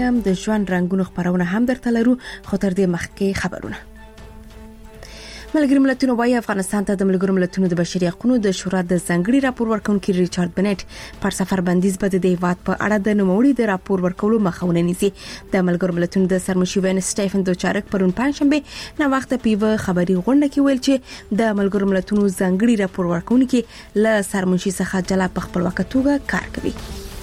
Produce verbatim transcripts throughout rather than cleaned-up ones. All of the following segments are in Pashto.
یم د ژوند رنگونو خبرونه هم درته لرو، خو تر دې مخکې خبرونه. ملګری ملتونو وايي افغانستان ته د ملګرو ملتونو د بشري حقوقو د شورا د ځنګړي راپور ورکونکي ریچارډ بنټ پر سفر بندیز بده د هیواد په اړه د نوموړي د راپور ورکولو مخاونه نیسي. د ملګرو ملتونو د سرمشي وین سټیفن دوچارک پرون پنځشنبه نو وخت په خبري غونډه کې ویل چې د ملګرو ملتونو ځنګړي راپور ورکونکي له سرمشي څخه جلا په خپل وخت کار کوي.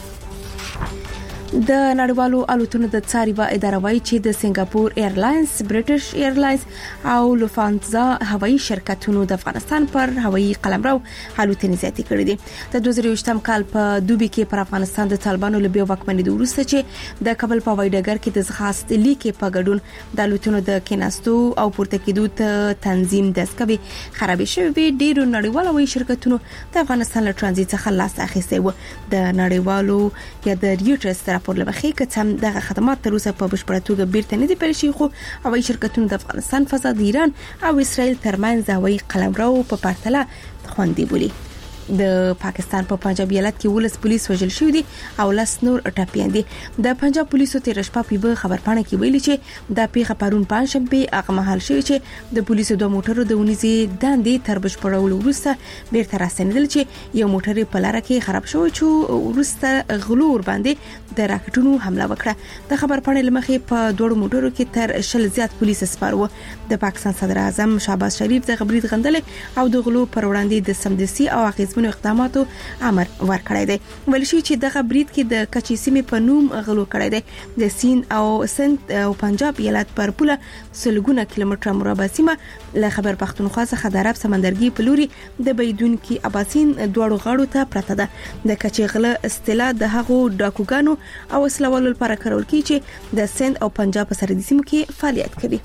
د نړیوالو الوتنو د څاري و اداره وايي چې د سنگاپور ایرلاینز، برټش ایرلاینز او لوفانزا هوایي شرکتونو د افغانستان پر هوایي قلمرو الوتنې زیاتې کړې دي. د دوه زره یوولسم کال په دوبي کې پر افغانستان د طالبانو له بیا واکمنۍ وروسته چې د کابل په هوایي ډګر کې د ځغاست لیکې په ګډون د الوتنو د کیناستو او پورته کېدو ته تنظیم دسکوي خرابې شوې. ډیرو نړیوالو هوایي شرکتونو د افغانستان له ترانزیت څخه لاس اخیستی و. د نړیوالو یا د ریوټرز راپور لمخې کڅم دغه خدمات تر اوسه په بشپړه توګه بیرته نه دي پیل شوي، خو هوایي شرکتونو د افغانستان فضا د ایران او اسرائیل ترمنځ هوایي قلمرو په پرتله خوندي بولي. د پاکستان په پنجاب ایالت کې ولس پولیس وژل شوی دي او لاس نور ټاپیان دي. د پنجاب پولیسو تیر شپه په خبرپاڼه کې ویلي چې د پیښه پرون پنځشنبه هغه مهال شوی چې د پولیسو دوه موټرو د ونیزي داندې تر بشپړولو وروسته بیرته راستنیدل چې یو موټر په لار کې خراب شو چې وروسته غلور باندې د راکټونو حمله وکړه. د خبرپاڼې لمخې په دوه موټرو کې تر شل زیات پولیس سپارو. د پاکستان صدر اعظم شهباز شریف د خبري غندلې او د غلو پر وړاندې د سمدسي او اغیزمنو اقداماتو امر ورکړی دی. ول شي چې دغه برید کې د کچې سیمې په نوم غلو کړی دی. د سین او سند او پنجاب ایالت پر پوله سلګونه کیلومتره مربع سیمه له خبر پښتونخوا څخه د عرب سمندرګي په لوري د بيدون کې اباسین دوړو غاړو ته پرته ده. د کچې غله استلا د هغو ډاکوګانو او اسلوالو لپاره کارول کی چې د سند او پنجاب په سرحدي سیمو کې فعالیت کوي.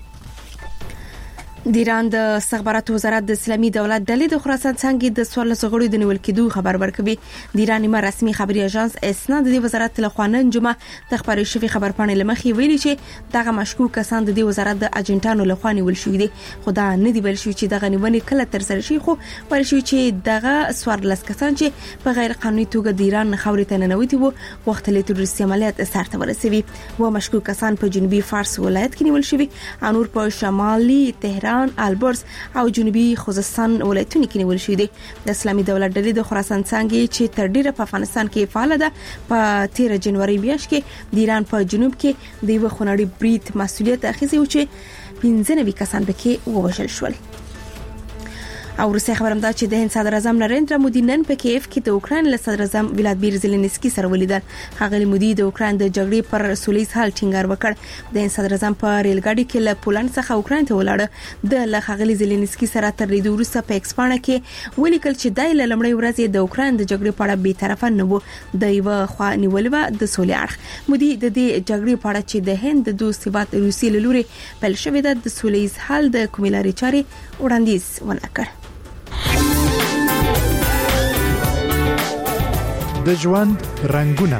د ایران د استخباراتو وزارت د اسلامي دولت ډلې د خراسان څنګه د سوال لسغړو د نیول کېدو خبر ورکوي. د ایران نیمه رسمي خبري اژانس اسنا د وزارت له خوا نن جمعه د خبري شوی خبرپاڼې لمخې ویلي چې دغه مشکوک کسان د وزارت د اجنټانو له خوا نیول شوی دي. خدا نه دی ویل شوی چې دغه نیونې کله تر سره شي، خو ور شوی چې دغه سوار لس کسان چې په غیر قانوني توګه د ایران خاورې ته ننوتي وو وخت له تروریستي عملیات سرته ورسوي. و مشکوک کسان په جنوبي فارس ولایت کې نیول شوی، انور په شمالي تهران، البرز او جنوبي خوزستان ولایتونو کې نیول شوی دي. د اسلامي دولت ډلې د خراسان څنګه چې تر ډیره په افغانستان کې فعال ده په تیر جنوري میاشت کې د ایران په جنوب کې د یو خونړي برید مسؤلیت اخیستی و چې پنځه نوي کسان پکې ووژل شول. او روسي خبرم دا چې د هند صدر اعظم نریندرا مودي نن په کیف کې د اوکرين له صدر اعظم ولادیمیر زيلنسکي سره ولیدل. هغه مودي د اوکرين د جګړې پر سولېز حل ټینګار وکړ. د هند صدر اعظم په ریل ګاډي کې له پولند څخه اوکرين ته ولاړ. د لخغلي زيلنسکي سره تر دې وروسته په ایکسپانه کې ولیکل چې دای له لمړی ورځې د اوکرين د جګړې په اړه به طرفه نه وو، د یو خوا نیولې و د سولې اړخ. مودي د دې جګړې په اړه چې د هند د دوه ثبات روسي له لوري بل شوې ده د سولېز حل د کوملاري چاري وړاندیز ونکړ. د ژوند رنگونه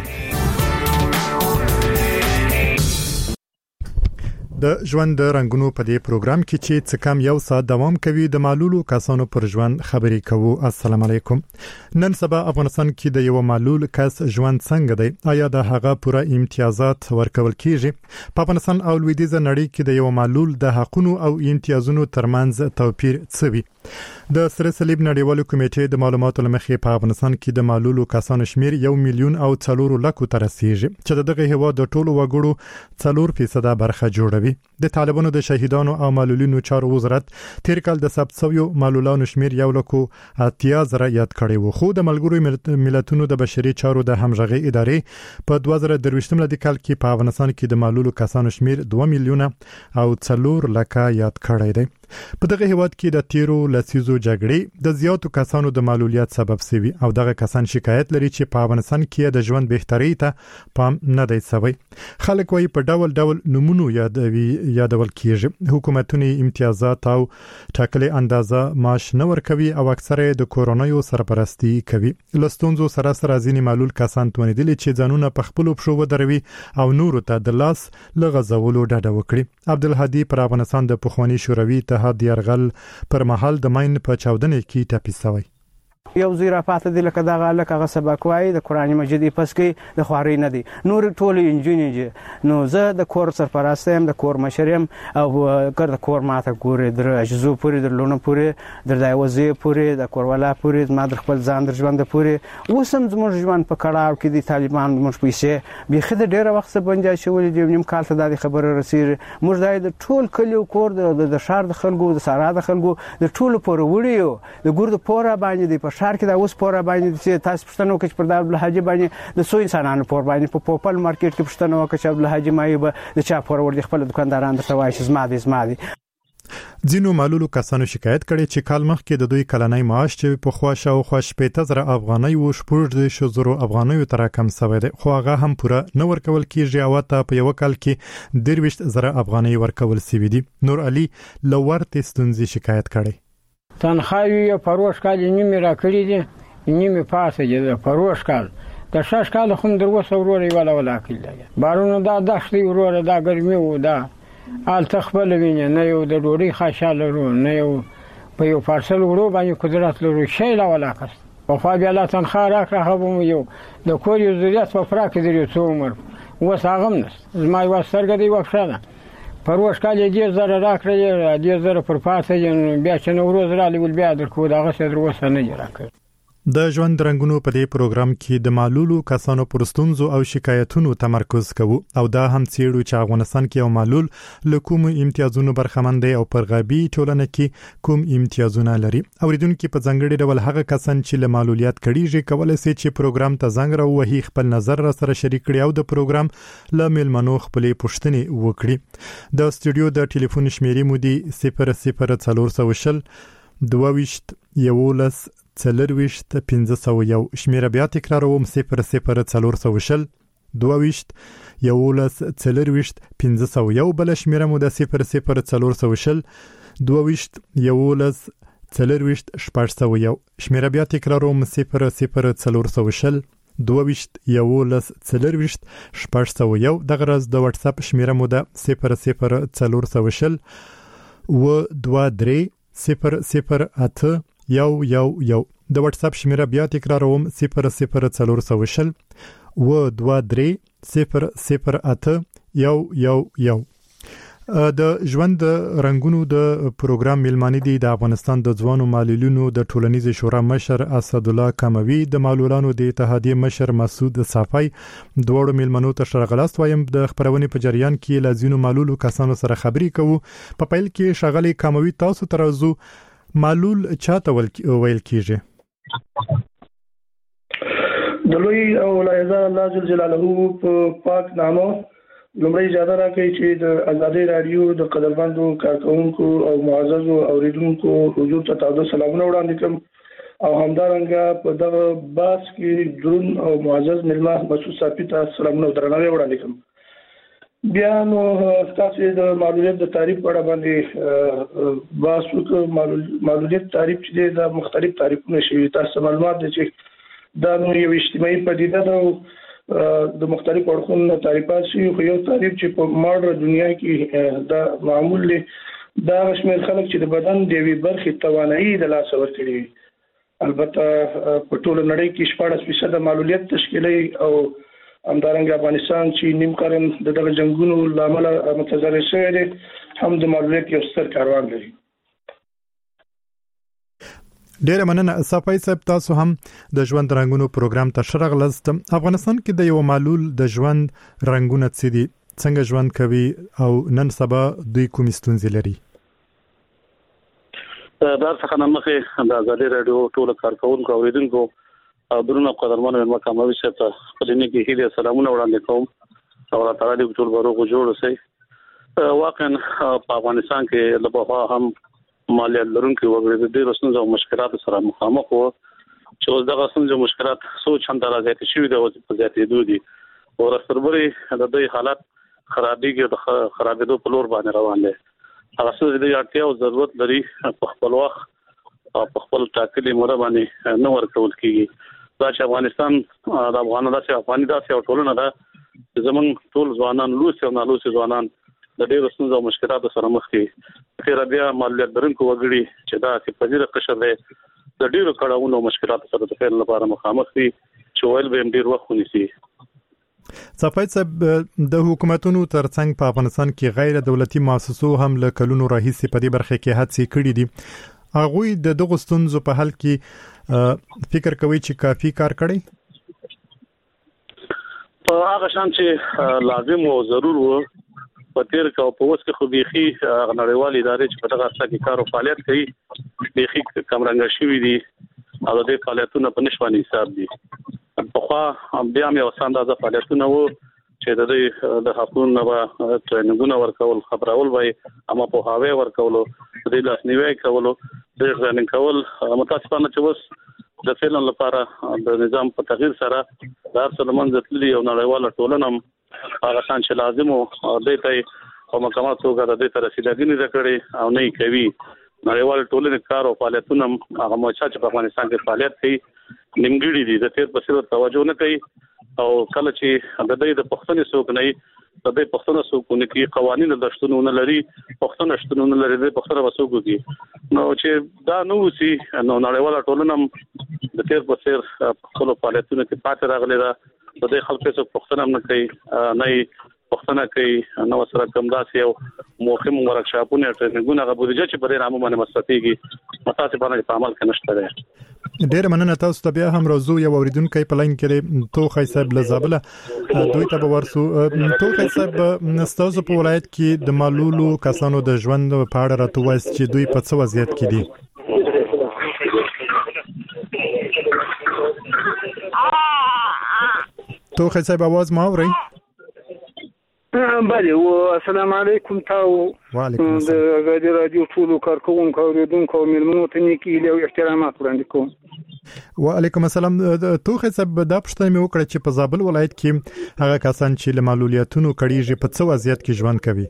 د ژوند رنگونو په دې پروګرام کې چې څه کم یو ساعت دوام کوي د معلولو کسانو پر ژوند خبرې کوو. السلام علیکم. نن سبا افغانستان کې د یو معلول کس ژوند څنګه دی؟ آیا د هغه پوره امتیازات ورکول کیږي؟ په افغانستان او لویدیځ نړۍ کې د یو معلول د حقوقو او امتیازونو ترمنځ توپیر څه وي؟ د سره صلیب نړیوالو کمیټې د معلوماتو لمخې په افغانستان کې د معلولو کسانو شمیر یو میلیون او څلور لکو ته رسیږي چې دغه هیواد د ټولو وګړو څلور فیصد برخه جوړوي. د طالبانو د شهیدانو او معلولینو چارو وزارت تیر کال د ثبت شویو معلولانو شمیر یو لکو اتیا زره یاد کړی و، خو د ملګرو ملتونو د بشري چارو د همغږي ادارې په دوه زره درویشتم کال کې په افغانستان کې د معلولو کسانو شمیر دوه میلیونه او څلور لکه یاد کړی دی. په دغه هیواد کې د تیرو لسیزو جګړې د زیاتو کسانو د معلولیت سبب شوی او دغه کسان شکایت لري چې په افغانستان کې د ژوند بهتري ته پام نه دی شوی. خلک وايي په ډول ډول نمونه یادوي یادول کیږي. حکومتونه امتیازات او ټاکلي اندازه معاش نه ورکوي او اکثره د کورونایي سرپرستی کوي. لستونزو سره سره ځینې معلول کسان توانیدل چې ځانونه په خپل پښو ودروي او نور ته د لاس لغزولو ډډه وکړي. عبدالهادي پر افغانستان د پخوانی شوروي اتحاد یرغل پر مهال د ماین په چاودنې کې ټپي شوی. یو زیرا پاتې دی لکه دغه لکه هغه سبق وایي د قرآن مجید پس کې د خواري نه دی نور ټول انجینې نو زه د کور سرپرست یم د کور مشر یم او کر د کور ماته ګوري در اجزو پوری در لونه پوری در دایوځي پوری د کوروالا پوری ما در خپل ځان در ژوند پوری وسم زموږ ژوند په کړهو کې د طالبان موږ پیسې بيخي د ډیره وخت څخه بنجای شولې د نیم کال ته د خبره رسیدي موږ د ټول کلیو کور د شهر د خلکو د سارا د خلکو د ټول پور وړیو د ګورد پورا باندې د په شهر کې دا اوس پورا باندې چې تاسو پښتنو کې پر د عبدالحاجی باندې د سو انسانانو پور باندې په پوپل مارکیټ کې پښتنو کې چې عبدالحاجی مایوب د چا پور ور دي خپل دکانداران د توای چې زما دي زما دي ځینو معلولو کسانو شکایت کړي چې کال مخکې د دوی کلنۍ معاش چې په خواشه او خوش پېته زره افغانۍ او شپږ د شزرو افغانۍ تر کم سوي دي خو هغه هم پوره نه ورکول کیږي او ته په یو کال کې درويشت زره افغانۍ ورکول سوي دي نور علي لورته ستونزې شکایت کړي تنخواهی پروش کال نیمه را کړی دي نیمه پاسه دي پروش کال د شاش کال هم دروسه وروري ولا ولا کړی بارونو دا دښتي ورور دا ګرمي و دا آل تخبل ویني نه یو د ډوډۍ خاصاله ورو نه یو په یو پارسل ورو باندې قدرت لرو شي لا ولا کس په فابیا لا تنخواه راکړه هم یو د کور یو ذریات په فراک دی څو عمر وساغم نس زما یو سرګ دی وښانه پروش کال دې زره راکړې دې زره پر پاسه بیا چې نو ورځ را لول بیا در کو دا غسه در وسه نه راکړ د ژوند رنگونو په دې پروګرام کې د معلولو کسانو پر ستونزو او شکایتونو تمرکز کوو او دا هم څېړو چې افغانستان کې یو معلول له کوم امتیازونو برخمن دی او پر غبي ټولنه کې کوم امتیازونه لري اوریدونکو په ځنګړي ډول هغه کسان چې له معلولیت کړيږي کولای شي چې پروګرام ته زنګ راوهي خپل نظر را سره شریک کړي او د پروګرام له میلمنو خپل پوښتنې وکړي د استودیو د ټلیفون شمیرې مو دي صفر صفر څلور شل دوه یولس څلرويشت پنځه سوه یو شمیره بیا تکراروم صفر صفر څلور شل دوه یولس څلرويشت پنځه سوه یو بل شمیره مو د صفر صفر څلور شل دوه یولس څلرويشت شپږ سوه یو شمیره بیا تکراروم صفر صفر څلور شل دوه یولس څلرويشت شپږ سوه یو دغه راز د واتس اپ شمیره مو د صفر صفر څلور شل و دوه درې صفر صفر اته یو یو یو د واتس اپ شمیره بیا تکراروم صفر صفر څلور شل و دوه درې صفر صفر اته یو یو یو د ژوند رنگونو د پروګرام میلمانی دی د افغانستان د ځوانو معلولینو د ټولنیز شورا مشر اسد الله کموي د معلولانو د اتحادیه مشر مسعود صافی دوړو میلمنو ته شرغلاست وایم د خبرونې په جریان کې لازینو معلولو کسانو سره خبري کوو په پیل کې شغلي کموي تاسو ترازو معلول چاته ویل کیږي د لوی او لایزه الله جل جلاله په پاک نامو لمړی اجازه راکړئ چې د آزادۍ رادیو د قدرمندو کارکونکو او معززو اوریدونکو حضور ته تازه سلامونه وړاندې کوم او همدارنګه په دغه باس کې درون او معزز ملما مسعود صافی ته سلامونه درناوی وړاندې کوم بیا نو تاسو د معلولیت د تعریف په اړه باندې باس وکړو معلولیت تعریف چې د مختلف تعریفونه شوي تاسو معلومات دي چې دا نو یو اجتماعي پدیده ده د مختلف اړخونو تعریفات شي خو یو تعریف چې په ماډرن دنیا کې دا معمول دی دا شمیر خلک چې د بدن د وی برخې توانایي د لاس ورکړي البته په ټول نړۍ کې شپږ فیصد معلولیت تشکیلي او همدارنګه افغانستان چې نیم قرن د دغه جنگونو لامل متضرر شوی دی هم د معلولیت یو ستر کاروان لري ډیره مننه صافی صاحب تاسو هم د ژوند رنگونو پروګرام ته شرغلست افغانستان کې د یو معلول د ژوند رنگونه څه دي څنګه ژوند کوي او نن سبا دوی کوم ستونزې لري دا څنګه نمخه د ازادي رادیو ټول کارکونکو اوریدونکو او درنو قدرمنو مکمل شته خلینو کې هیله سلامونه وړاندې کوم او الله تعالی دې ټول ورو جوړ شي واقعا په افغانستان کې لبها هم مالیات لرونکي وګړي د دې رسنځو مشکلات سره مخامخ وو چې اوس دغه څنګه مشکلات سوچ هم درازه شي د وځي په ذاتي دودي او رسربري د دې حالت خرابېږي د خرابېدو په لور باندې روان دي هغه څه د اړتیا او ضرورت لري په خپل وخت او په خپل ټاکلي مور باندې نو ورکول کیږي دا چې افغانستان د افغانانو د افغاني داسې ټولنه ده زمون ټول ځوانان لوس او نالوس ځوانان د ډېر څنګه مشکلات سره مخ دي خیر بیا مالیات درنکو وګړي چې دا چې پذیره قشر دی د ډیرو کړهونو مشکلات سره د فعل لپاره مخامخ دي چې ویل به ډیر وخت ونیسي. صفای صاحب د حکومتونو ترڅنګ په افغانستان کې غیر دولتي مؤسسو هم له کلونو راهیسې په دې برخه کې هڅې کړې دي. هغه د دغه ستونزو په حل کې فکر کوي چې کافي کار کړی؟ په هغه شان چې لازم او ضرور وو په تیر کې او په اوس کې خو بيخي نړیوال ادارې چې په دغه اصل کې کار او فعالیت کوي بيخي کمرنګ شوی دي او د فعالیتونو په نشواني حساب دي. په خوا بیا مې وساندازه فعالیتونه وو چې د دې د حقوقو نه ټریننګونه ورکول خبرول وای اما په هاوی ورکول د لاسنیوي کول د ځانن کول متاسفانه چې وس د فعلن لپاره د نظام په تغییر سره دار سلمان ځتلی او نړیواله ټولنه هغه شان چې لازم او د دې په مقامات توګه د دې تر رسیدګۍ نه کړي او نه کوي. نړیواله ټولنه کار او فعالیتونه هغه موچا چې په افغانستان کې فعالیت کوي نیمګړي دي د تیر په څیر توجه نه کوي او کله چې د دې د پښتنې څوک نه د دې پښتنه څوک نه کوي قوانين د شتونونه لري پښتنه شتونونه لري د پښتنه وسوګو دي نو چې دا نو سي نو نړیواله ټولنه د تیر په څیر خپل فعالیتونه کې پاتې راغلي دا د دې خلکو څخه پښتنه نه کوي نه پښتنه کوي نو سره کوم داسې یو موخم ورکشاپونه ټریننګونه غوډه چې په رامو باندې مستفیږي متاسفانه په عمل کې نشته ده. ډېر مننه تاسو ته بیا هم راځو یو اوریدونکو په لاین کې توخی صاحب لزابله دوی ته ورسو. توخی صاحب نستاسو په ولایت کې د معلولو کسانو د ژوند په اړه راته وایي چې دوی په څه وضعیت کې دي؟ توخی صاحب आवाज ما اوري؟ بله و السلام علیکم تاسو وعلیکم السلام د غادي رادیو ټول کارکونکو او اوریدونکو ملمنو ته نیکی له احترامات وړاندې کوم. وعلیکم السلام. توخی صاحب دا پوښتنه مې وکړه چې په زابل ولایت کې هغه کسان چې له معلولیتونو کړيږي په څه وضعیت کې ژوند کوي؟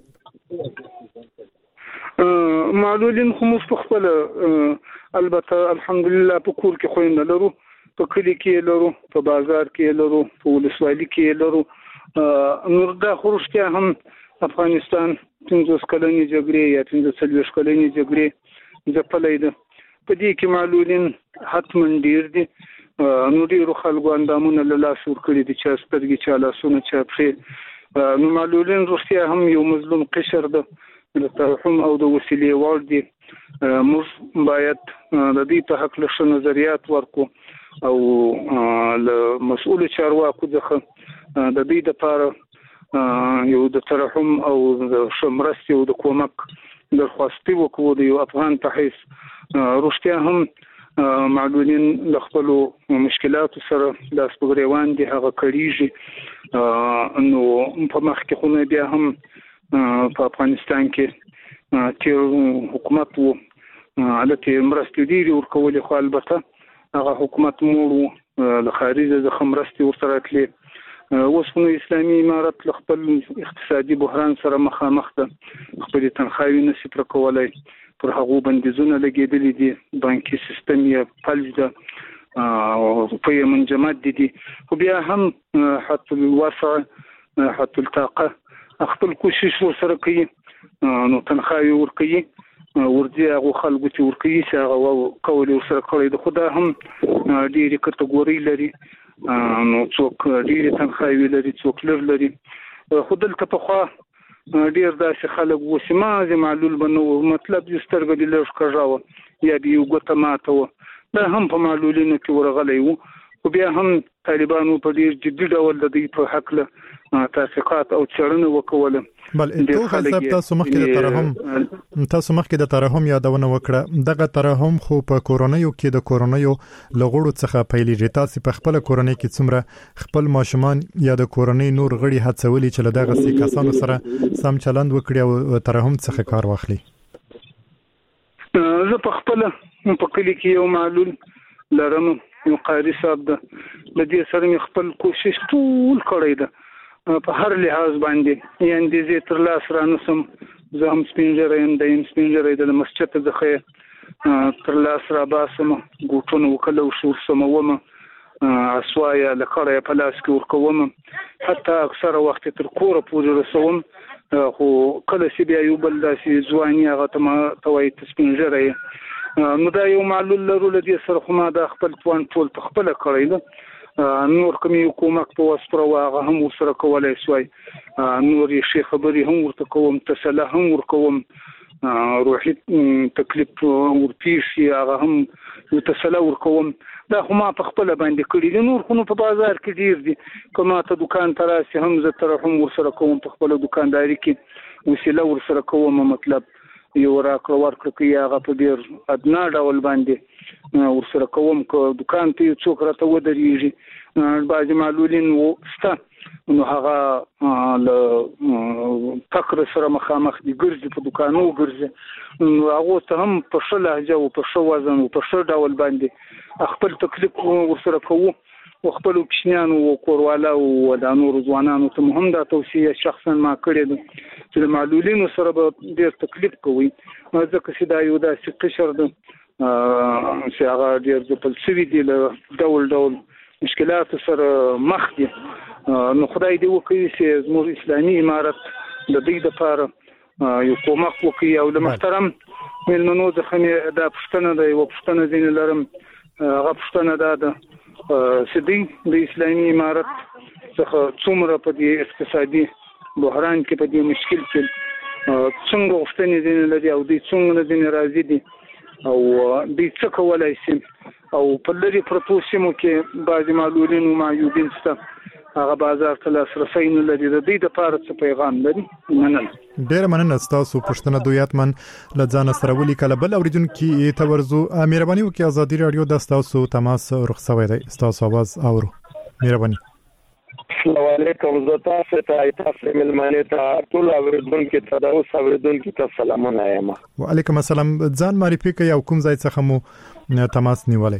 معلولین خو مستقبل البته الحمدلله په کور کې خويند لرو په کلی کې لرو په بازار کې لرو په ولسوالۍ کې لرو. نور دا خورشتیا هم افغانستان پنځوس کلنې جګړې یا پنځه څلوېښت کلنې جګړې ځپلې ده په دې کې معلولین حتما ډیر دي نو ډیرو خلکو اندامونه له لاس ورکړي دي چې سترګې چا لاسونه چا پښې نو معلولین رښتیا هم یو مظلوم قشر ده د ترحم او د وسیلې وړ دي. موږ باید د دې په حق له نظریات ورکو او له مسؤل چارواکو څخه د دې لپاره یو د ترحم او د شمرستي او د کومک درخواست وکړو د یو افغان په حیث. رښتیا هم معلولین له خپل مشکلات سره د سپغریوان دي هغه کړيږي نو په مخ کې خو بیا هم په افغانستان کې چې حکومت وو البته مرستې دي ورکول خو البته هغه حکومت مو د خارجه د خمرستي ورسره تللی اوس نو اسلامي امارت له خپل اقتصادي بحران سره مخامخ ده خپل تنخواهي نشي پر کولای پر هغه بندیزونه لګیدلې دي بانکي سیستم یې فلج ده او په منجمد دي خو بیا هم حتی الوسع حتی الطاقه خپل کوشش سره کوي نو تنخواهي ورکوي ورځي هغه خلکو چې ورکوي چې هغه کول سره کوي د خدا هم ډېری کټګوري لري نو څوک ډېر تنخواهي لري څوک لږ لري خو دلته په خوا ډېر داسې خلک وو چې ما معلول بنو مطلب یې سترګې دې لږ کږاوه یا به یو ګوته ماته وه دا هم په معلولینو کې ورغلی وو خو بیا هم طالبانو په ډېر جدي ډول د دوی په حقله تحقیقات او څېړنه وکوله. بل توخی صاحب تاسو مخکې د ترحم تاسو مخکې د ترحم یادونه وکړه دغه ترحم خو په کورونیو کې د کورونیو لغړو څخه پیلېږي. تاسو په خپل کورنۍ کې څومره خپل ماشومان یا د کورنۍ نور غړي هڅولي چې له دغه سي کسانو سره سم چلند وکړي او ترحم څخه کار واخلي؟ زه په خپل په کلی کې یو معلول لرم یو قاری صاحب ده د دې سره مې خپل کوشش ټول کړی ده په هر لحاظ باندې یعنی د زه تر لاس رانسم زه هم سپینجره یم د سپینجره د مسجد څخه تر لاس را باسم ګوتونه وکړو شور سموم اسوایا لکړه په لاس کې ورکوم حتی اکثر وخت تر کوره پورې رسوم خو کله چې بیا یو بل داسې ځواني هغه ته ما توای سپینجره نو دا یو معلول لرو لدی سره خو ما د خپل توان ټول خپل کړی ده نور کومي حکومت په وسپره واغه هم سره کولای شوی نور شي خبري هم ورته کوم تسله هم ور کوم روحي تکلیف ورپیشي هغه هم یو تسله ور کوم دا خو ما په خپل باندې کړی دي نور خو په بازار کې ډیر دي کومه ته دکان تراسي هم زه تر هم ور سره کوم په خپل دکانداري کې وسیله ور سره کوم مطلب یو راکړه ورکړه کې هغه په ډیر ادنا ډول باندې ور سره کوم کو دکان ته څوک راته ودرېږي بعض معلولین وسته نو هغه له فقر سره مخامخ دي ګرځي په دکانو ګرځي نو هغه ته هم په ښه لهجه او په ښه وزن او په ښه ډول باندې خپل تکلیف ورسره کوو او خپل کوچنیانو او کوروالا او د نورو ځوانانو ته هم دا توصیه شخصا ما کړې ده چې د معلولینو سره به ډېر تکلیف کوي ځکه چې دا یو داسې قشر ده چې هغه ډېر ځپل شوي دي له ډول ډول مشکلات سره مخ دي نو خدای دې وکړي چې زموږ اسلامي امارت د دې لپاره یو کومک وکړي او د محترم مېلمنو څخه دا پوښتنه ده یو پوښتنه ځینې لرم هغه پوښتنه دا ده چې دوی د اسلامي امارت څخه څومره په دې اقتصادي بحران کې په دې مشکل کې څنګه غوښتنې ځینې لري او دوی څنګه ځینې راضي دي او دوی څه کولی شي او په لرې پرتو سیمو کې بعضې معلولین او معیوبین شته هغه بازار ته لاسرسی نه لري د دې دپاره څه پیغام لري مننه ډېره مننه ستاسو پوښتنه دوی اتمن له ځانه سره ولیکله بل اورېدونکي ته ورځو مهرباني وکړئ ازادي راډیو د ستاسو تماس رخ شوی دی ستاسو اواز اورو مهرباني السلام علیکم زه تاسو ته تاسو ملمنې ته ټول اوریدونکو ته د اوس اوریدونکو ته سلامونه یم وعلیکم السلام ځان معرفي کړئ او کوم ځای څخه مو تماس نیولای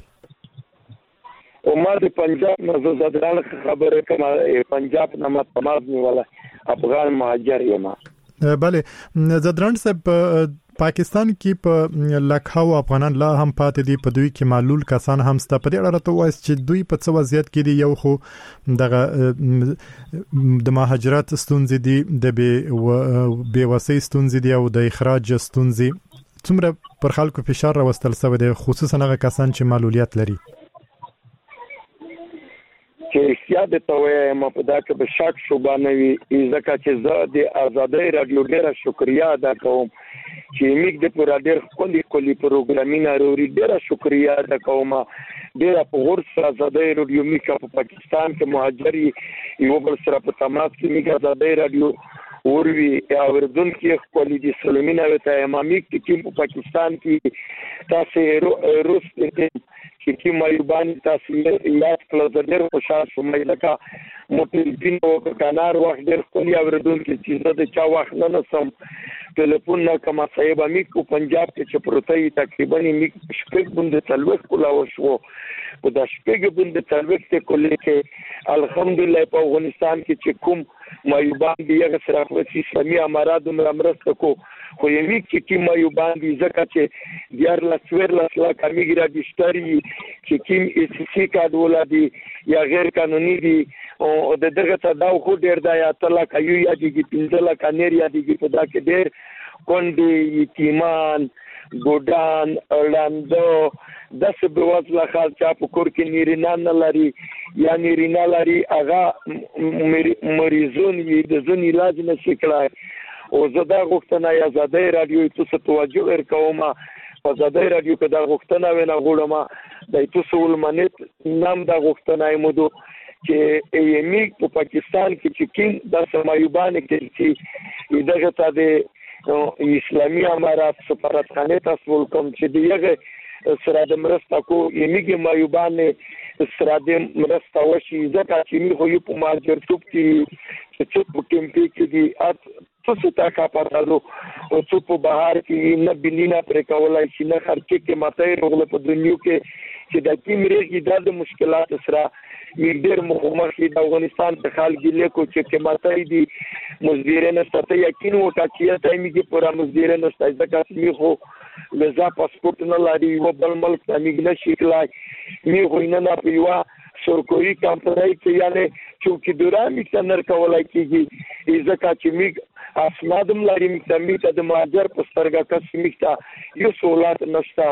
او ما د پنجاب نه زه ځان خبره کوم پنجاب نه ما تماس نیولای افغان مهاجر یم بله زدران صاحب پاکستان کې په لکهاو افغانان لا هم پاتې دي په دوی کې معلول کسان هم ست په دې اړه ته وایي چې دوی په څه وضعیت کې دي یو خو دغه د مهاجرت ستونزې دي د بې وسۍ ستونزې دي او د اخراج ستونزې څومره پر خلکو فشار راوستل شوی دی خصوصا هغه کسان چې معلولیت لري چې احتیاط ته وایم په دا کې به شک شوبه نه وي ځکه چې زه د ازادۍ رادیو ډېره شکریا ادا کوم چې موږ د پوره ډېر خولي خولي پروګرامینګ اوري ډېره شکریا ادا کوم ډېره په ورس ازادۍ رادیو موږ په پاکستان کې مهاجري یو بل سره په تماس کې موږ ازادۍ رادیو اوروي اوردونکو خولي دي سلمینه وته امامي کې په پاکستان کې تاسو روس کې چې کی مایوبان تاسو یاد کړل د ډېر خوشاله شوم لکه موټل او کانار وخت ډېر خولي اوردونکو چې د چا وخت نه نسم ټلیفون نه کما صاحب امي کو پنجاب کې چې پروتای تقریبا می شپږ بند تلوث کولا وشو په د شپږ بند تلوث کولې کې الحمدلله په افغانستان کې چې کوم مایوبان دی هغه سره په اسلامي امارات مرسته کو خو یې کې کی مایوبان دی ځکه چې دیار لا سویر لا لا کمیګرا دشتري چې کیم اس سی کارت ولادي یا غیر قانوني دي او د دغه تداو خو ډیر د یا تعالی کوي یا دي پنځه لا کانیر یا دي په دا کې ډیر کونډي یتیمان ګودان اړاندو د سبوازله خال چا په کور کې نیرینا نه لري یا نیرینا لري هغه مریضون یې د ځن علاج نه شکړای او زدا غوښتنه یا آزادۍ رادیو ته توجه ورکوم په آزادۍ رادیو کې دا غوښتنه ونه غوړم د تاسو ولمنت نام دا غوښتنه مودو چې ایمی په پاکستان کې چې کین د سمایوبان کې چې دغه ته د اسلامي امارات سفارتخانه تاسو کوم چې دیغه سره د مرسته کو یمیږي مایوبان سره د مرسته وشي ځکه چې می خو یو په ماجرتوب کې چې څوک کېمپي کې دي څه تا کا پاتلو او څوک په بهر کې نه بلینا پر کولای شي نه خرچ کې ماته رغله په دنیو کې چې د کیمرې د مشکلات سره ډېر مخامخ د افغانستان په حال کې لیکو چې کماتای دي مزدورین ستاسو یقین وکړه چې تایمي کې پورا مزدورین ستاسو ځکه چې خو لزا پاسپورت نه لري او بل ملک ته میګل شي کلای می خو نه نه پیوا سرکوي کمپنۍ کې یعنی چې دوران مکتنر کولای کیږي ځکه چې میګ اسنادم لري مکتمی ته د ماجر په سترګه کس میکتا یو سولات نشتا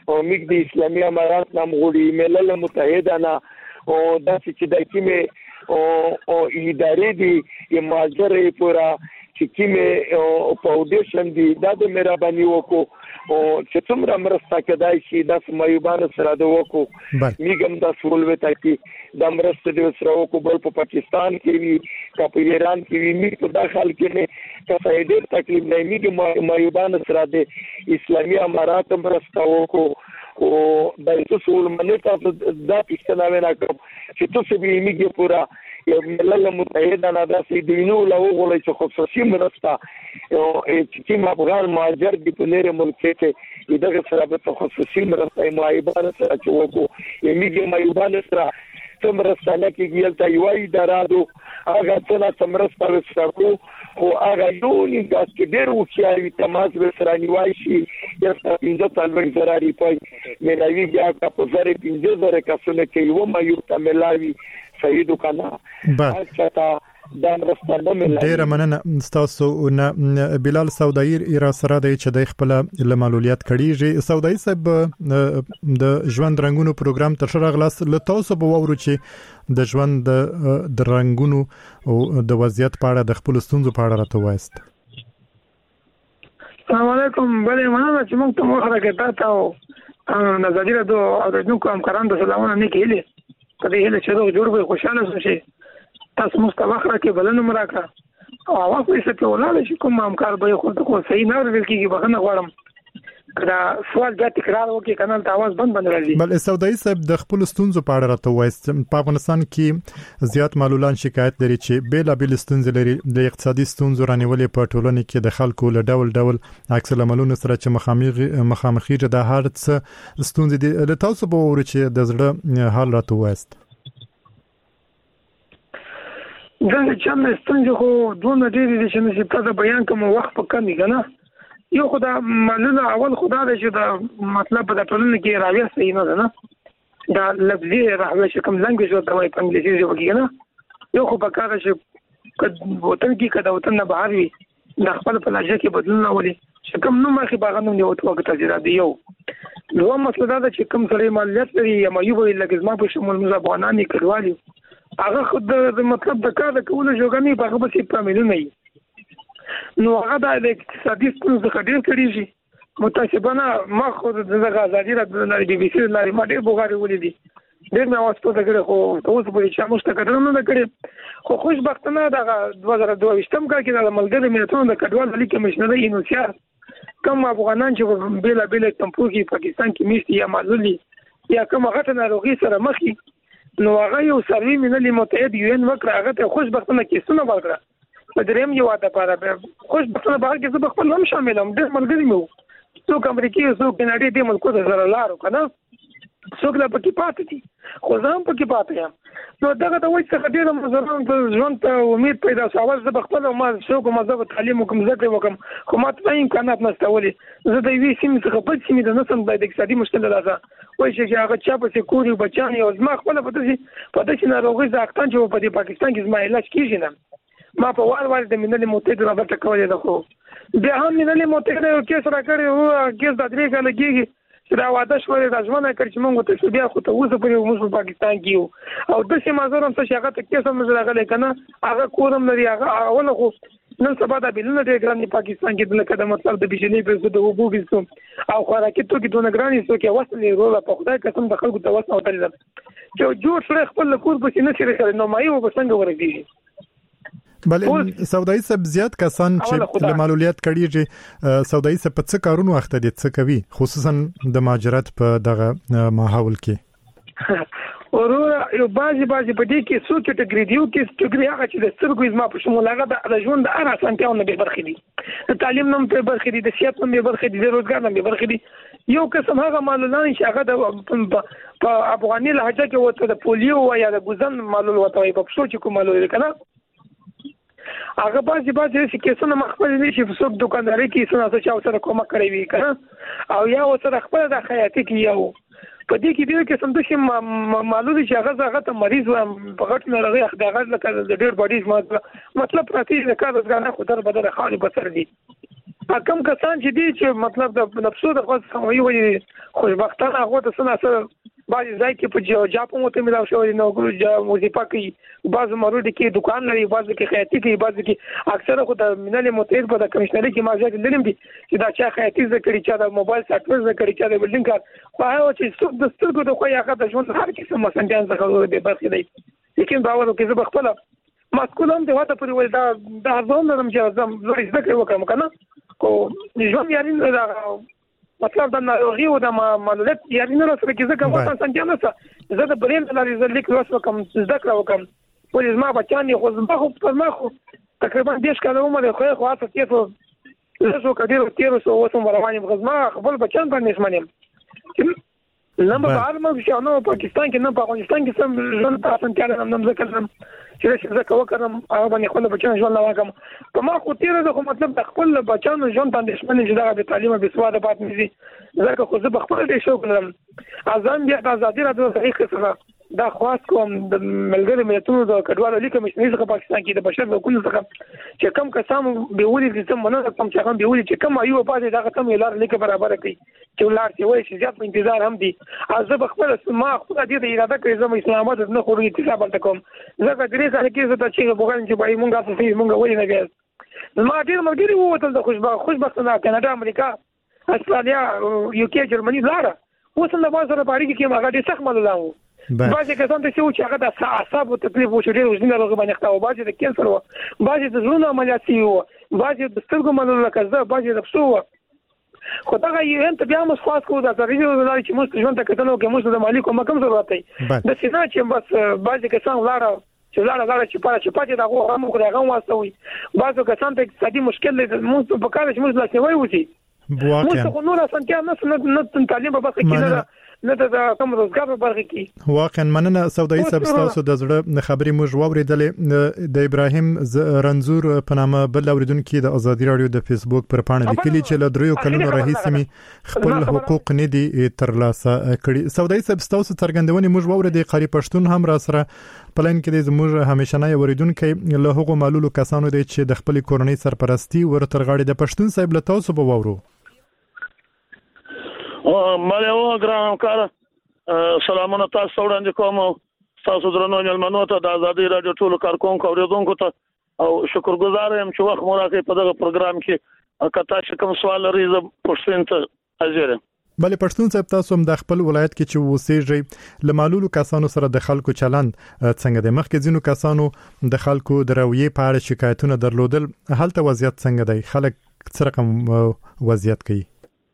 او میګ د اسلامي امارات نام غوړي ملل متحده نه او د چې د کیمه او او ادارې دي ی ماجرې پورا چې کیمه فاونډیشن دی دا د مهرباني وکړو او چې څومره مرسته کېدای شي د سمایوبان سره د وکړو میګم د سول وتا کې د مرسته د سره وکړو بل په پاکستان کې وی کا په ایران کې وی می په داخل کې نه کا فائدې تکلیف نه میګم مایوبان سره د اسلامي امارات مرسته وکړو او د سول منه تاسو د پښتنه وینا کوم چې تاسو به میګي پورا یو ملل متحده نه داسې دینو له وغولې چې خصوصي مرسته او چې ما افغان مهاجر دي په لري ملک کې دغه سره په خصوصي مرسته مایوبان سره چې وکړو یمیږي مایوبان سره څومره ساله کې ګیل ته یو ادارادو هغه څه مرسته وسکو او هغه یو نیګاس کې ډېر وشي تماس سره نیوای شي یا څنګه څلور زراري پای مې راوي یا په زره پنځه زره کسونه کې یو مایو ته ملاوي سیدو کنا اچھا دا مرسته ملي ډیر مننه تاسو نه بلال سودايي را سره د چې د خپل لمالولیت کړيږي سودايي صاحب د ژوند رنگونو پروګرام تر شغه غلاس له تاسو به وورو چې د ژوند د رنگونو او د وضعیت په اړه د خپل ستونزو په اړه راته وایست. السلام علیکم بلې مننه چې موږ ته مو حرکت تاو نظر دو او کوم کاران د سلامونه نه کېلې په دې هله چې دوه جوړ به خوشاله شي تاسو مستوخره کې بلنه مراکا او هغه څه ته ولاله شي کوم امکار به خو ته صحیح نه ورل کېږي بخنه غواړم کدا سوال بیا تکرار وکړي کنه ته आवाज بند بند راځي. بل سودايي صاحب د خپل ستونزو په اړه راته وایست په افغانستان کې زیات معلولان شکایت لري چې بیل بیل ستونزې لري د اقتصادي ستونزو رانیولې په ټولنه کې د خلکو له ډول ډول عکس العملونو سره چې مخامخ مخامخي د هر څه ستونزې دي له تاسو به ور چې د زړه حال راته وایست. دا چې موږ ستونزې خو دوه ډېرې دي چې نشي په بیان کوم وخت په کمی کنه یو خدا معلومه اول خدا دې چې دا مطلب په ټولنه کې راوي صحیح نه ده نه دا لفظي راوي چې کوم لنګویج ورته وایي په انګلیسي ژبه کې نه یو خو په کار چې کله وطن کې کده وطن نه بهر وي د خپل په لهجه کې بدلون راولي چې کوم نو مخې باغنوم دی وته وخت تجربه دی یو نو مسله دا چې کوم سره مالیات لري یا مایوب لکه ما په شمول موږ افغانانی کډوالي هغه خود د مطلب د کار د کولو جوګنی په هغه په پامل نه وي نو هغه د اقتصادي ستونزې خډیر کړي متاسفانه ما خو د غزادي د بي بي سي لاري ما ډېر بوغاري ولیدي ډېر مې واسطه کړې خو اوس په چې موږ ته کډرونه نه کړې خو خوشبختانه د دوه زره دوه ویشتم کال کې د ملګری ملتونو د کډوال د لیکي مشنري انوسیار کوم افغانان چې بیل بیل تمپو کې پاکستان کې میشتي یا معلولي یا کوم غټه ناروغي سره مخ نو هغه یو سروي ملل متحد یو ان وکړه هغه ته خوشبختانه کیسونه ورکړه په دریم یو واده لپاره خوشبختانه به کې زه خپل هم شاملم ډېر ملګری مو څوک امریکای څوک کیناډي دې ملکو ته سره لارو کنه څوک لا پکې پاتې دي خو ځم پکې پاتې یم نو دغه د وایي څخه ډېر مزرون ته ژوند ته امید پیدا شو اول زه خپل ما څوک مزه تعلیم کوم زده وکم خو ما ته امکانات نشته ولې زه د وی سیمې څخه بل سیمې د نسم د اقتصادي مشکل راځه وایي چې هغه چا په سکوري بچان یو زما خپل په دې په دې ناروغي ځاکتان چې په پاکستان کې زما علاج کیږي نه ما په وار وار د ملل متحد رابطه کولې ده خو بیا هم ملل متحد یو کیس راکړی او کیس د درې کال کېږي چې دا واده شوې د ژوند کړ چې موږ ته بیا خو ته اوسه پرې موږ په پاکستان کې یو او د سیمه زورم څه هغه ته کیسه موږ راغلی کنه هغه کورم لري هغه اول خو نن سبا د بلنه ډېر ګران په پاکستان کې د لکه مطلب د بجلی په څه د وګورګستو او خوراکي توکي دونه ګران دي چې وسلې روله په خدای قسم د خلکو ته وسه وتل چې جوړ شوی خپل کور په سینې سره کړي نو مایو په څنګه ورګي بل سودايي صاحب زیات کسان چې د معلولیت کړيږي سودايي صاحب په څه کارونو وخت دي څه کوي خصوصا د مهاجرت په دغه ماحول کې ورو یو بازي بازي په دې کې څو کټګوري دی کې کټګوري هغه چې د سترګو زما په شمول هغه د ژوند د ار اسانتیاو نه به برخې دي د تعلیم نوم په برخې دي د سیاست نوم په برخې دي د روزګار نوم په برخې دي یو قسم هغه معلولان چې هغه د په افغاني لهجه کې وته د پولیو یا د ګوزن معلول وته په څو چې کوم معلول کنه هغه بازي بازي چې کیسونه مخبل دي چې څوک دکانداري کې څنګه څه چاو سره کومه کوي وی کنه او یا سره خپل د خیاطي کې یو په دې کې دې کې سم د شي معلومي چې هغه هغه ته مریض و په غټ نه راغی هغه لکه د ډېر باډیز مطلب پرتی د کار ځګانه خو در بدل خالي بسر دي کم کسان چې دي چې مطلب د نفسو د خاص وي وي خوشبختانه هغه د سنا سره بعض ځای کې په جاپان مو ته ملاو شوی نو ګورځ موزیپا کې بعض مرود کې دکان لري بعض کې خیاطي کې بعض کې اکثره خو د منل متحد په د کمشنري کې ماجر لرم دي چې دا چا خیاطي ذکر چې دا موبایل سافټویر ذکر چې دا بلډینګ کار خو هغه چې د سترګو د خو هغه د ژوند هر قسم مسنجان څخه د برخې دی لیکن باور کې زه بخپل ماسکولم د واته پرې ول دا د ځون نرم چې زم لوري ذکر وکم کنه کو ژوند یاري دا مطلب دا ناروغي او د معلومات یاري نه سره کې ځکه وطن څنګه نه څه زه د برین لاري زه لیک لوس وکم ذکر وکم ولې ما بچان خو زما خو پر ما خو تقریبا دیش کاله عمر خو خو تاسو کې زه سو کډیر تیر سو وسم رواني غزما خپل بچان باندې اسمنیم لمبه بار ما چې نو پاکستان کې نه په افغانستان کې سم ژوند تاسو ته نن ذکر کوم چې زه کوم کوم هغه باندې خپل بچان ژوند لواکم په ما خو تیر زه خو مطلب د خپل بچان ژوند باندې اسمنه چې دا د تعلیم به سواده پات مزي زه خو زه خپل دې شو کوم ازان بیا د ازادي راډیو صحیح څخه دا خاص کوم د ملګری ملتونو د کډوالو لیکه مشنې څخه پاکستان کې د بشر حقوقو څخه چې کم کسان به ولې چې سم نه کوم چې هغه به ولې چې کم ایو پاتې دا کم لار لیکه برابر کوي چې لار چې وایي چې زیات انتظار هم دي از به خپل ما خو د دې اراده کوي زم اسلام آباد نه خوري اتصال بل تکوم زه کډري ځکه کې زه ته چې بوغان چې بای مونږه څه مونږه ولې نه بیا ما ډیر ملګری وو ته د خوشبخت خوشبختانه کاناډا امریکا استرالیا یو کې جرمني لاره اوس نه بازار باندې کې ما غاډي سخت مللاو بعضی کسان ته چې هغه د اعصاب او تکلیف وو چې ډېر وزن لري باندې ښه او بعضی د کینسر وو بعضی د زړه عملیات وو بعضی د سترګو منلو کزه بعضی د پسو خو دا یو انت بیا موږ خاص کوو دا ریډیو د چې موږ ژوند ته کتنو کې موږ د مالیکو مکم ضرورت دی د سینا چې بس بعضی کسان لاره چې لاره لاره چې پاره چې پاتې دا غو هم خو هغه واسطوي بعضو کسان ته اقتصادي مشکل لري موږ په کار چې موږ لا سوي وسی موږ خو نور اسانتیا نه نه تعلیم په بخښه کې نه نه دا کوم روزګار په برخه کې واقعا مننه سودایي صاحب تاسو د زړه خبرې موږ واوریدلې د ابراهیم رنزور په نامه بل اوریدونکو د ازادي رادیو د فیسبوک پر پاڼه لیکلي چې له دریو کلونو راهیسې می خپل حقوق نه دي ترلاسه کړي سودایي صاحب تاسو څرګندونې موږ واوریدې قاری پښتون هم را سره پلان کې د موږ همیشنه اوریدونکو له هغو معلولو کسانو دي چې د خپل کورنۍ سرپرستی ورتر غاړي د پښتون صاحب له تاسو به وورو او مله او ګرام کار سلامونه تاسو وړاندې کوم تاسو درنو ملمنو ته د ازادي رادیو ټول کارکونکو اوریدونکو ته او شکرګزار یم چې وخت مو راکړی په دغه پروګرام کې کته چې کوم سوال لري زه پښتون ته حاضر یم بلې پښتون صاحب تاسو هم د خپل ولایت کې چې وسیږي له معلولو کسانو سره د خلکو چلند څنګه د مخکې ځینو کسانو د خلکو د رویې په اړه شکایتونه درلودل هلته وضعیت څنګه دی خلک څه رقم وضعیت کوي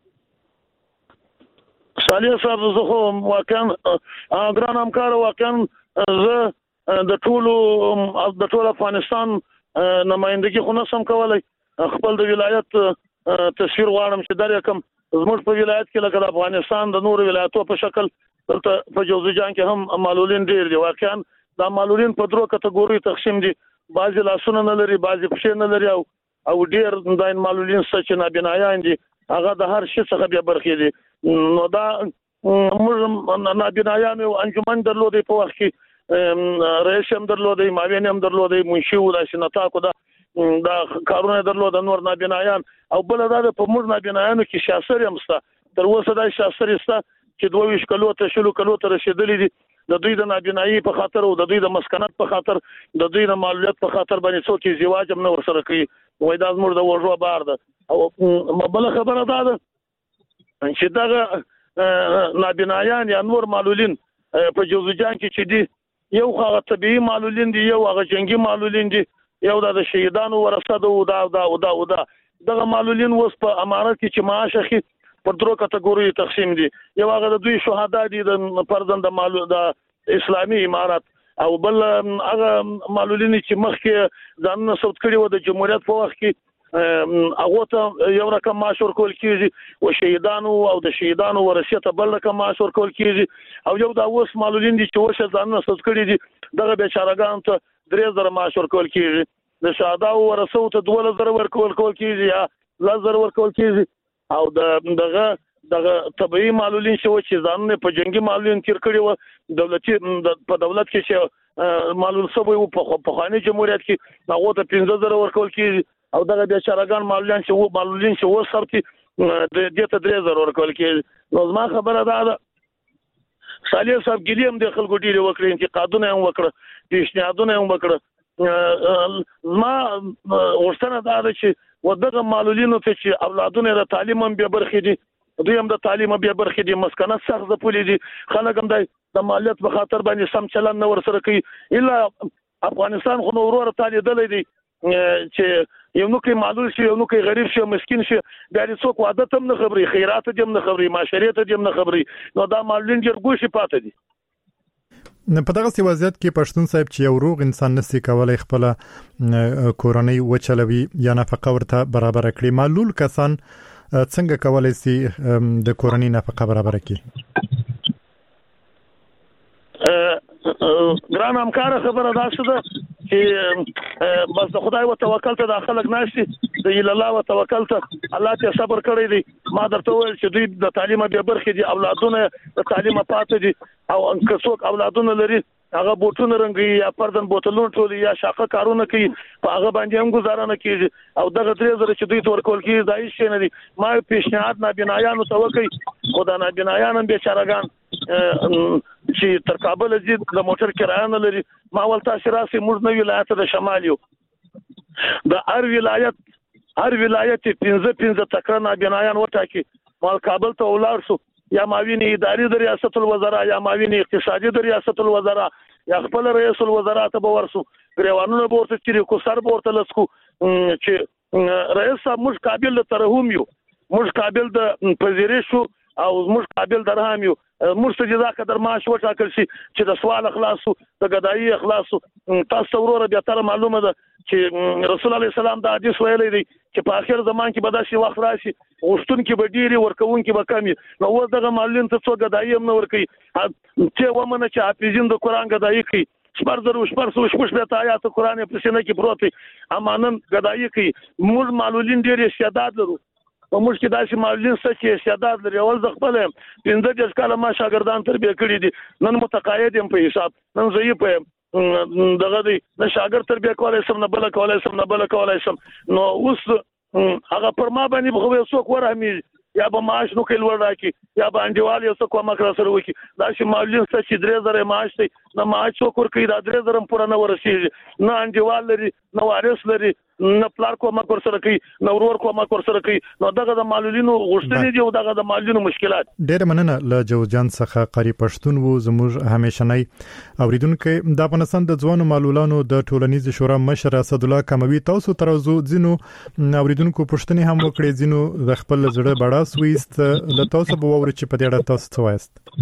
صالح صاحب زه خو واقعا ګران همکار واقعا زه د ټولو د ټول افغانستان نمائندګي خو نه سم کولای خپل د ولایت تصویر غواړم چې در کوم زموږ په ولایت کې لکه د افغانستان د نور ولایتو په شکل دلته په جوزجان کې هم معلولین ډیر دي واقعا دا معلولین په درو کټګوري تقسیم دي بعضي لاسونه نه لري بعضي پښې نه لري او او ډیر د معلولین څخه نه بنایان دي هغه د هر شي څخه بیا برخې دي نو دا موږ نه بنایان او انجمن درلودې په وخت کې رئیس هم درلودې معاون هم درلودې منشي و د سنتا کو دا دا کارونه درلود نور نه بنایان او بل دا په موږ نه بنایانو کې شاسر هم ستا تر اوسه دا شاسر ستا چې دوه ویش کلو ته شلو کلو ته رسیدلې دي د دوی د نابینایي په خاطر او د دوی د مسکنت په خاطر د دوی د معلولیت په خاطر باندې څوک زیواج هم نه ورسره کوي وای دا زموږ د وژو بار ده او بل خبره ده چې دا نابینایان یا نور معلولین په جوزجان کې چې دي یو هغه طبيعي معلولین دي یو هغه جنگي معلولین دي یو د شهیدانو ورثه ده او دا او دا او دا دغه معلولین اوس په امارات کې چې معاش اخی پر درو کټګوري تقسیم دي یو هغه د دوی شهدا دي د پردن د معلول د اسلامي امارات او بل هغه معلولین چې مخکې ځان سود کړي و د جمهوریت په وخت کې هغه ته یو رقم معاش ورکول کیږي او شهیدانو او د شهیدانو ورثه بل رقم معاش ورکول کیږي او یو دا اوس معلولین دي چې وشه ځان سود کړي دي دغه بیچارهګان ته درې زره معاش ورکول کیږي د شهدا ورثه ته دوه زره ورکول کیږي یا لزر ورکول کیږي او د دغه دغه طبيعي معلولین چې ځان په جنگي معلولین تیر کړي و دولتي په دولت کې چې معلول سوی په خاني جمهوریت کې هغه ته پنځه زره ورکول کیږي او دغه بیچارهګان معلولین چې وو معلولین چې وو سبتي د دې ته درې زره ورکول کې نو زما خبره ده صالح صاحب ګلیم د خلکو ډیره وکړي انتقادونه هم وکړه پیشنهادونه هم وکړه ما ورسره دا چې ودغه معلولینو ته چې اولادونه د تعلیم هم به برخې دي دوی هم د تعلیم به برخې دي مسکنه سخت پولې دي خلک هم د مالیات په خاطر باندې سم چلن نه ورسره کوي الا افغانستان خو نو ورور طالبدل دي چې یو نو کې معلول شي یو نو کې غریب شي مسكين شي د دې څوک عادت هم نه خبري خیرات هم نه خبري معاشرت هم نه خبري نو دا معلولین جرګو شي پاتې دي په دغه وضعیت کې پښتون صاحب چې یو روغ انسان نسي کولای خپل کورنۍ وچلوي یا نفقه ورته برابر کړي معلول کسان څنګه کولای شي د کورنۍ نفقه برابر کړي ګران همکار خبره دا شوه چې بس د خدای او توکل ته د خلک ناشتي د الله او توکل ته الله ته صبر کړی دی ما درته ویل چې دوی د تعلیم به برخې دي اولادونه د تعلیم پاتې دي او که څوک اولادونه لري هغه بوټونه رنګي یا پردن بوتلونه ټولي یا شاقه کارونه کوي په هغه باندې هم گزاره نه کیږي او دغه درې زره چې دوی تور کول کیږي دای شي نه دي ما پیشنهاد نه بنایانو ته وکي خدای نه بنایان هم بیچارهګان چې تر کابل زید د موټر کرایه نه لري ما ولتا شراسي موږ نو ولایت د شمال یو د هر ولایت هر ولایت پنځه پنځه تکرار بنایان وټاکي مال کابل ته ولاړ شو یا ماوینی اداري د ریاست الوزرا یا ماوینی اقتصادي د ریاست الوزرا یا خپل رئیس الوزرا ته ورسو غریوانونه ورته چې کو سر ورته لسکو چې رئیس صاحب مش قابل ترحم یو مش قابل د پذیرش او مش قابل درهم یو مرسته جزا قدر معاش وټاکل شي چې د سوال اخلاصو د غدایي اخلاصو تاسو وروره بیا تر معلومه ده چې رسول الله سلام د حدیث ویلي دی چې په اخر زمان کې به دا شي وخت راشي غشتون کې به ډیری ورکون کې به کمی نو و دغه معلوم ته څو غدایي هم نه ورکي چې ومنه چې حافظین د قران غدایي کوي شپږ زره شپږ سوه شپږ شپږ آیات قران په سینه کې پروت دی امانن غدایي کوي موږ معلولین ډیر استعداد لرو او موږ کې داسې معلولین څه چې استعداد لري اول ځ خپل پنځه دېرش کاله ما شاګردان تربیه کړي دي نن متقاعد یم په حساب نن ضعیف یم دغه دی نه شاګرد تربیه کولای سم نه بل کولای سم نه بل کولای سم نو اوس هغه پر ما باندې خو یو څوک ورهمي یا به معاش نو کول ورراکی یا به انډیوال یو څوک کومه کړ سره وکی دا چې معلولین څه چې درې زره معاش دی نه معاش څوک ورکړي دا درې زره پوره نه ورسیږي نه انډیوال لري نه وارث لري نه پلار کومه کور سره کوي نو ورور کومه کور سره کوي نو دغه د معلولینو غوښتنې دي او دغه د معلولینو مشکلات ډېر مننه له جوجان څخه قاری پښتون وو زموږ همیشنۍ اوریدونکو د افغانستان د ځوانو معلولانو د ټولنیز شورا مشر اسد الله کموي تاسو ترازو ځینو اوریدونکو پښتني هم وکړي ځینو د خپل زړه بڑاس وېست له تاسو به ووري چې په دې اړه تاسو څه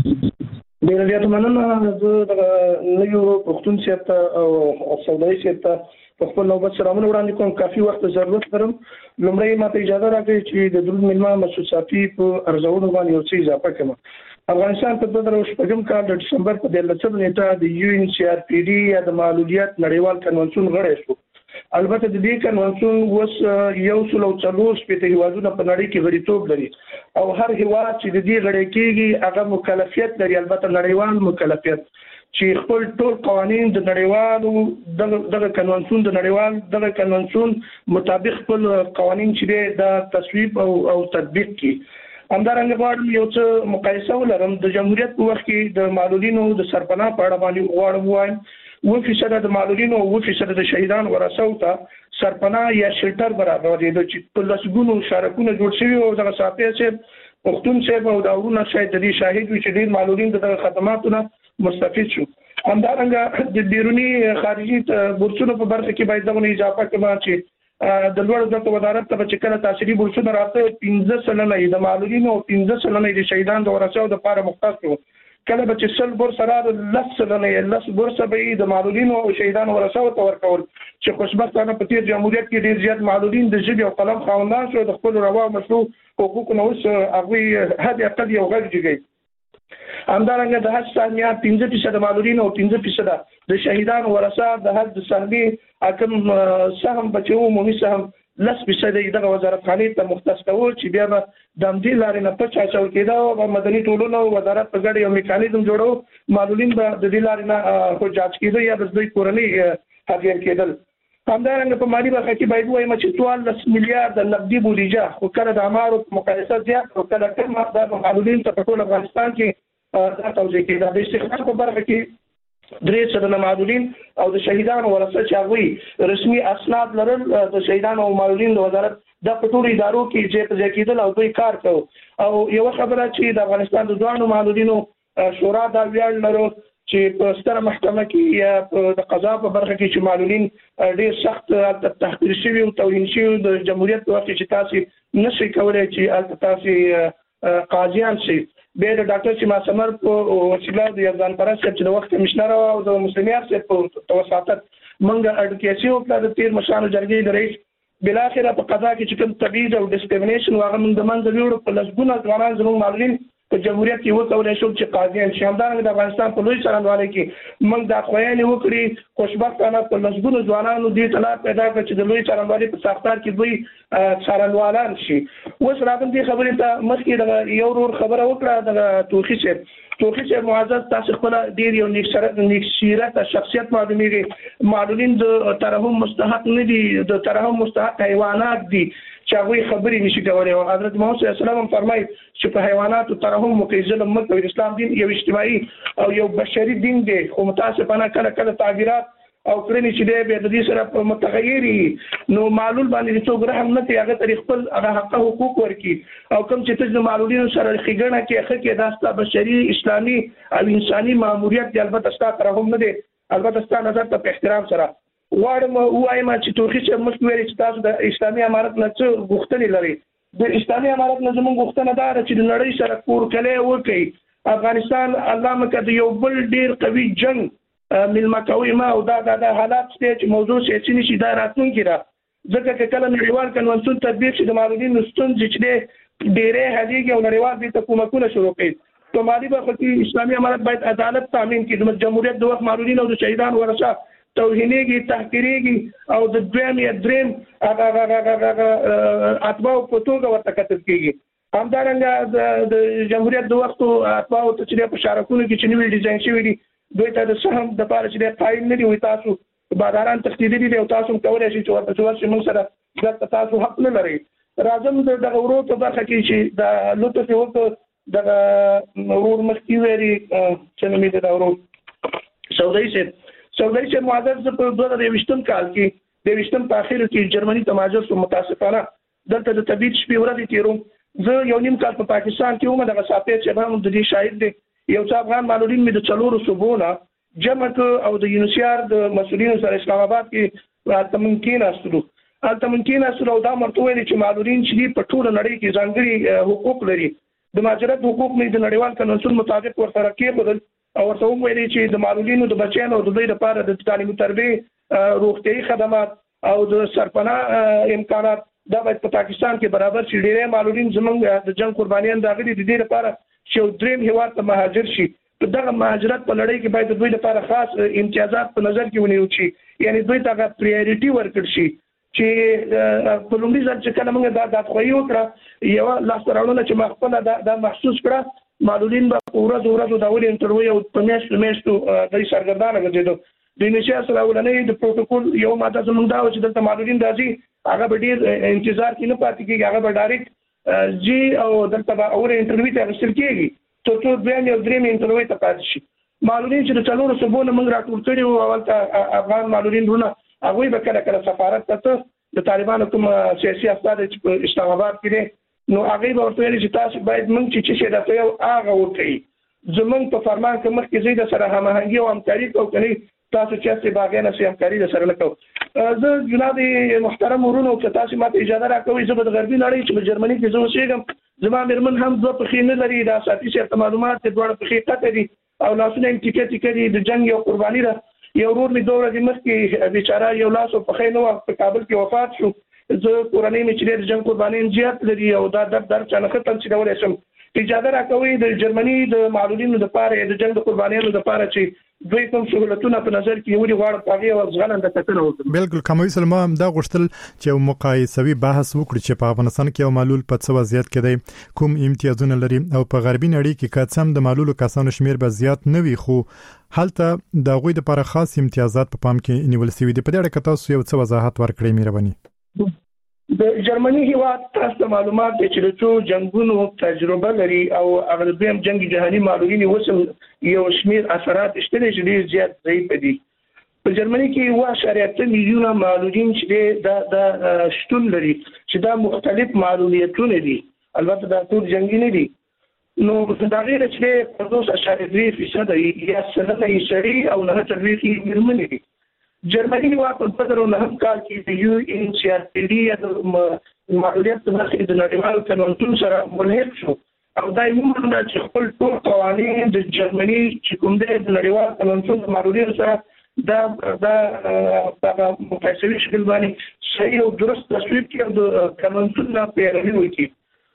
وایست ډېر زیات مننه زه د نویو پښتون سیاست او سودای سیاست په خپل نوبت سلامونه وړاندې کوم کافي وخت ضرورت لرم لومړی ماته اجازه راکړئ چې د درود ملما مسعود صافي په ارزونو باندې یو څه اضافه کړم افغانستان په دوه زره شپږم کال د دسمبر په دیارلسمه نیټه د یو ان سی آر پی ډي یا د معلولیت نړیوال کنونسیون غړی شو البته د دې کنونسیون اوس یو سل او څلور شپږ هیوادونه په نړۍ کې غړیتوب لري او هر هیواد چې د دې غړی کېږي هغه مکلفیت لري البته نړیوال مکلفیت چې خپل ټول قوانين د نړیوالو دغه کنونسیون د نړیوال دغه کنونسیون مطابق خپل قوانين چې د تصویب او او تطبیق کړي همدارنګه غواړم یو څه مقایسه ولرم د جمهوریت په وخت کې د معلولینو د سرپناه په اړه باندې غواړم وایم و فیصد د معلولینو او و فیصد د شهیدان ورثو ته سرپناه یا شلټر برابر دي چې په لسګونو شارکونه جوړ شوي او دغه ساتي چې پښتون صاحب او داورونه شاید د دې شاهد وي چې ډیر معلولین د خدماتو مستفید شو همدارنګه د بیرونی خارجي بورسونو په برخه کې باید دغه اضافه کړم چې د لوړ زده وزارت ته چې کله تحصیلي بورسونه راځي پنځه سلنه د معلولینو او پنځه سلنه د شهیدان د ورثو لپاره مختص شو کله به چې سل بورس راځي لس سلنه لس بورس به د معلولینو او شهیدان ورثو ته ورکول چې خوشبختانه په تیر جمهوریت کې ډیر زیات معلولین د ژبې او قلم خاوندان شو د خپل روا مشروع حقوقو نو اوس هغه هدي اقل یو غږ جوړي همدارنګه د حج ثانیه پنځه فیصد معلولین او پنځه فیصد د شهیدان ورثه د حج سهمي حکم سهم بچو عمومي سهم لس فیصد دغه وزارت خانه ته مختص کول چې بیا د دمدې لارې نه پچا چول کېدا او مدني ټولنو وزارت په ګډه یو میکانیزم جوړو معلولین به د دې لارې نه خو جاج کېده یا د دوی کورنۍ حاضر کېدل همدارنګه په مالی برخه کې باید وایم چې څوارلس میلیارډ نقدي بودیجه خو کله د اعمارو په مقایسه زیات او کله کم د معلولین ته په ټول افغانستان کې دا توجیه کېده. د استخدام په برخه کې درې سلنه معلولین او د شهیدانو ورثه چې هغوی رسمي اسناد لرل د شهیدانو او معلولین د وزارت د پټولو ادارو کې چې په ځای کېدل او دوی کار کوي. او یو خبره چې د افغانستان د ځوانو معلولینو شورا دا ویاړ لرو چې په ستره محکمه کې یا د قضا په برخه کې چې معلولین ډېر سخت تحقیر شوي او توهین شوي د جمهوریت په وخت کې چې تاسو نشئ کولی چې تاسو قاضیان شئ. بیا د ډاکټر سیما سمر په وسیله د یزدان پرست چې د وخت کمشنر او د مسلمیار صاحب په توسطات منګه اډوکیسي وکړه د تیر مشرانو جرګې د رئیس بلاخره په قضا کې چې کوم تبعیض او ډسکریمینیشن واغه موږ د منځ ویوړو په لسګونه ځوانان زموږ معلولین په جمهوریت کې وکولای شو چې قاضیان شي. همدارنګه د افغانستان په لوی څارنوالۍ کې موږ د خوایانې وکړي خوشبختانه په لسګونو ځوانانو دې اطلاع پیدا کړه چې د لوی څارنوالۍ په ساختار کې دوی څارنوالان شي. اوس راغلم دې خبرې ته مخکې د یو ورور خبره وکړه د توخي صاحب توخي صاحب معزز تاسو خپل ډېر یو نیک سیرت شخصیت معلومیږي. معلولین د ترحم مستحق نه دي، د ترحم مستحق حیوانات دي چې هغوی خبرې نشي کولی. او حضرت محمد صلی الله علیه وسلم فرمایي چې په حیواناتو ترحم وکړئ، ظلم مه کوئ. اسلام دین یو اجتماعي او یو بشري دین دی، خو متاسفانه کله کله تعبیرات او کړنې چې دی بیا د دې سره متغیري نو معلول باندې څوک رحم نه کوي، هغه ته خپل هغه حق حقوق ورکړي. او کوم چې ته د معلولینو سره ښېګڼه کې ښه کې دا ستا بشري اسلامي او انساني ماموریت دی، البته ستا ترحم نه دی، البته ستا نظر ته په احترام سره غواړم ووایم چې توخي صاحب مخکې ویلي چې تاسو د اسلامي امارت نه څه غوښتنې لرئ. د اسلامي امارت نه زموږ غوښتنه دا ده چې د نړۍ سره کورکلی وکړي. افغانستان الله مکه د یو بل ډېر قوي جنګ ملمه کوي ما او دا د حالات چې موضوع سیاسي نشي دا راتلونکي ده. ځکه که کله نړیوال کنونسیون تطبیق شي د معلولینو ستونزې چې دی ډېرې حلېږي او نړیوال دې ته کومکونه شروع کوي. په مالي برخه کې اسلامي امارت باید عدالت تامین کړي. د جمهوریت د وخت معلولین او د شهیدانو ورثه توهینېږي، تحقیرېږي او د دویم یا دریم اتباعو په توګه ورته کتل کېږي. همدارنګه د جمهوریت د وختو اتباعو ته چې په شارکونو کې چې نوي ډیزاین شوي دي دوی ته د سهم دپاره چې دی قایل نه دي، وایي تاسو باداران تښتېدلي دي او تاسو هم کولی شئ چې ورته ورشئ، موږ سره دلته تاسو حق نه لرئ. راځم د دغه ورور په برخه کې چې د لطف یې وکړ دغه ورور مخکې ویلي چې نوم یې د ورور سودایي صاحب سودایي صاحب معزز زه په دوه زره یویشتم کال کې د یویشتم په اخرو کې جرمني ته مهاجر شوم. متاسفانه دلته د طبیعت شپې ورځې تېروم. زه یو نیم کال په پاکستان کې وم. دغه سافټویر چې هم د دې شاهد دی. یو څه افغان معلولین مې د څلورو صوبو نه جمع کړ او د یونیسیار د مسؤلینو سره اسلام آباد کې هلته موږ کېناستلو. هلته موږ کېناستلو او دا مې ورته ویلې چې معلولین چې دي په ټوله نړۍ کې ځانګړي حقوق لري. د مهاجرت حقوق مې د نړیوال کنونسیون مطابق ورسره کېښودل او ورته وویلې چې د معلولینو د بچیانو او د دوی لپاره د تعلیم تربیې روغتیایي خدمات او د سرپناه امکانات دا باید په پاکستان کې برابر شي. ډېری معلولین زموږ د جنګ قربانیان راغلي د دې لپاره چې یو دریم هېواد ته مهاجر شي. دغه مهاجرت په لړۍ کې باید د دوی لپاره خاص امتیازات په نظر کې ونیول شي، یعنی دوی ته هغه پریارټي ورکړل شي چې په لومړي ځل چې کله موږ دا دادخواهي وکړه یوه لاسته راوړنه چې ما خپله دا محسوس کړه معلولین به په ورځو ورځو دا ولې انټرویو او په میاشتو میاشتو دوی سرګردانه ګرځېدو. د یونیسیار سره اولنۍ د پروتوکول یو ماده زموږ دا و چې دلته معلولین راځي هغه به ډېر انتظار کې نه پاتې کېږي، هغه به ډایرکټ ځي او دلته به اول انټرویو ته اخیستل کېږي تر څو دویم یا دریم انټرویو ته پاتې شي. معلولین چې د څلورو صوبو نه موږ راټول کړي وو هلته افغان معلولین وروڼه هغوی به کله کله سفارت ته د طالبانو کوم سیاسي استازی چې په اسلام آباد کې دی نو هغوی به ورته ویلي چې تاسو باید موږ چې څه شی درته یو هغه وکړئ. زموږ په فرمان کې مخکې زه د سره هماهنګي او همکاري کوو، که نه تاسو چې هسې به هغې نه سې همکاري در سره نه کوو. زه جناب محترم ورونو که تاسو ماته اجازه راکوئ زه به د غربي نړۍ چې په جرمني کې زه اوسېږم زما مېرمن هم دوه پښې نه لري، دا ساتي صاحب ته معلومات دی دواړه پښې قطع دي او لاسونه یې ټیکه ټیکه دي. د جنګ یو قرباني ده. یو ورور مې دوه ورځې مخکې بیچاره یو لاس او پښې نه وه په کابل کې وفات شو. زه کورنۍ مې چې دی د جنګ قرباني زیات لري او دا درد در چا نه ښه تنظیمولی شم. اجازه راکوئ د جرمني د معلولینو دپاره د جنګ د قربانیانو دپاره چې دوی کوم سہولتونه په نظر کې نیولي غواړي په هغه ځغلنده کتنه وکړي. بالکل کموي سلمه دا غوښتل چې مقایسوي بحث وکړي چې په افغانستان کې یو معلول په څه وضعیت کې دی، کوم امتیازونه لري او په غربي نړۍ کې کاتسم د معلول کسانو شمیر به زیات نه وي، خو هلته د غوي د لپاره خاص امتیازات په پام کې نیول شوی دي. په دې اړه کې تاسو یو څه وضاحت ورکړئ مهرباني. د جرمني هیواد تاسو معلومات چې د څو جنگونو تجربه لري او هغه د جنگ جهاني معلولین وسم یو شمیر اثرات شته چې ډیر زیات ضعیف دي. په جرمني کې واش اته میلیونه معلولین چې دا د شتون لري چې دا مختلف معلولیتونه دي، البته دا ټول جنگي نه دي. نو دا غیر چې په دوه اشاریه درې فیصد یا سنه یې شری او نه تلويخي مرمنه دي. جرمني هیواد په بدرو نه کال کې د یو ان سی ار پی ډي د معلولیت په مخې د نړیوال قانون سره ملحق شو او دا یو مونږ چې خپل ټول قوانين د جرمني چې کوم د نړیوال قانون د معلولیت سره دا دا په مقایسوي شکل باندې صحیح او درست تصویب کې د قانون نه پیروي وکړي.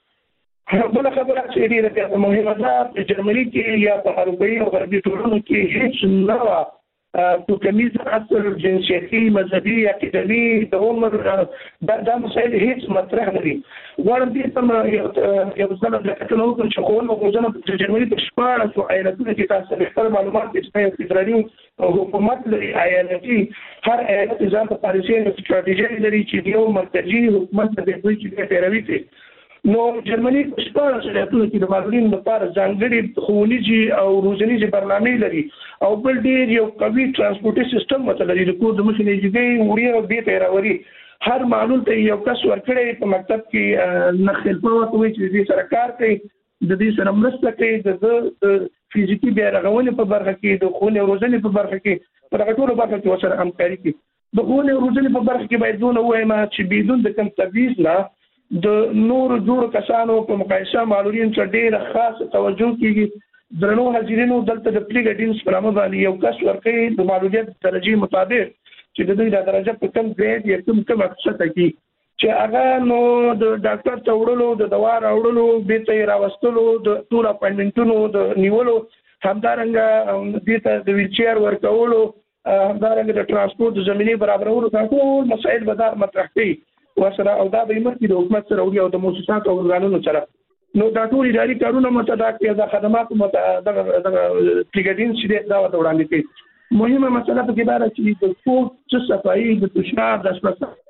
بل خبره چې ډیره مهمه ده په جرمني کې یا په غربي او غربي ټولنو کې هیڅ نه تو کمیز اصل جنسیتي مذهبي اکیدمي د عمر دا مسایل هیڅ مطرح نه دي. ورته دې تم یو ځل د کتنو چې خو نو غوښنه د جرمني په شپاره سو ایالتونو کې تاسو خپل معلومات چې فدرالي حکومت لري، ایالتي هر ایالت ځان په پالیسي او ستراتیژي لري چې یو مرکزي حکومت د دې چې پیروي کوي. نو جرمني په شپاره ایالتونو کې د معلولین لپاره ځانګړي ښوونیزي او روزنیزي برنامې لري او بل ډیر یو قوي ترانسپورتي سیستم مته لري. د کور د مخې نه جګي وړي او دې پیراوري هر معلول ته یو کس ورکړي په مکتب کې نخل په وخت وي چې دې سره کار کوي، د دې سره مرسته کوي، د فزیکی بیا رغونې په برخه کې، د خونې روزنې په برخه کې، په هغه ټولو برخه کې سره همکاري کوي. د خونې روزنې په برخه کې باید دونه وایم چې بدون د کم تبعیض نه د نور جوړ کسانو په مقایسه معلولین څخه ډیر خاص توجه کیږي. درنو حاضرینو دلته د پلی ګډینز پر عمل باندې یو کس ورکړي د معلولیت درجه مطابق چې د دوی د درجه په کم ګریډ یا کوم کوم اکثر کی چې هغه نو د ډاکټر ته وړلو، د دوا راوړلو، به ته راوستلو، د ټول اپاینټمنټونو د نیولو، همدارنګه د ته د ویلچیر ورکولو، همدارنګه د ترانسپورت زمینی برابرولو، ټول مسایل به دا مطرح کړي وسره او دا به مرکې د حکومت سره او د مؤسسات او ورغانونو سره. نو دا ټول اداري کارونه متداخل کړي، د خدماتو متداخل د پلیګډین چې دا وړاندې کوي. مهمه مسله په کې دا ده چې د ټول صفایي د تشناب د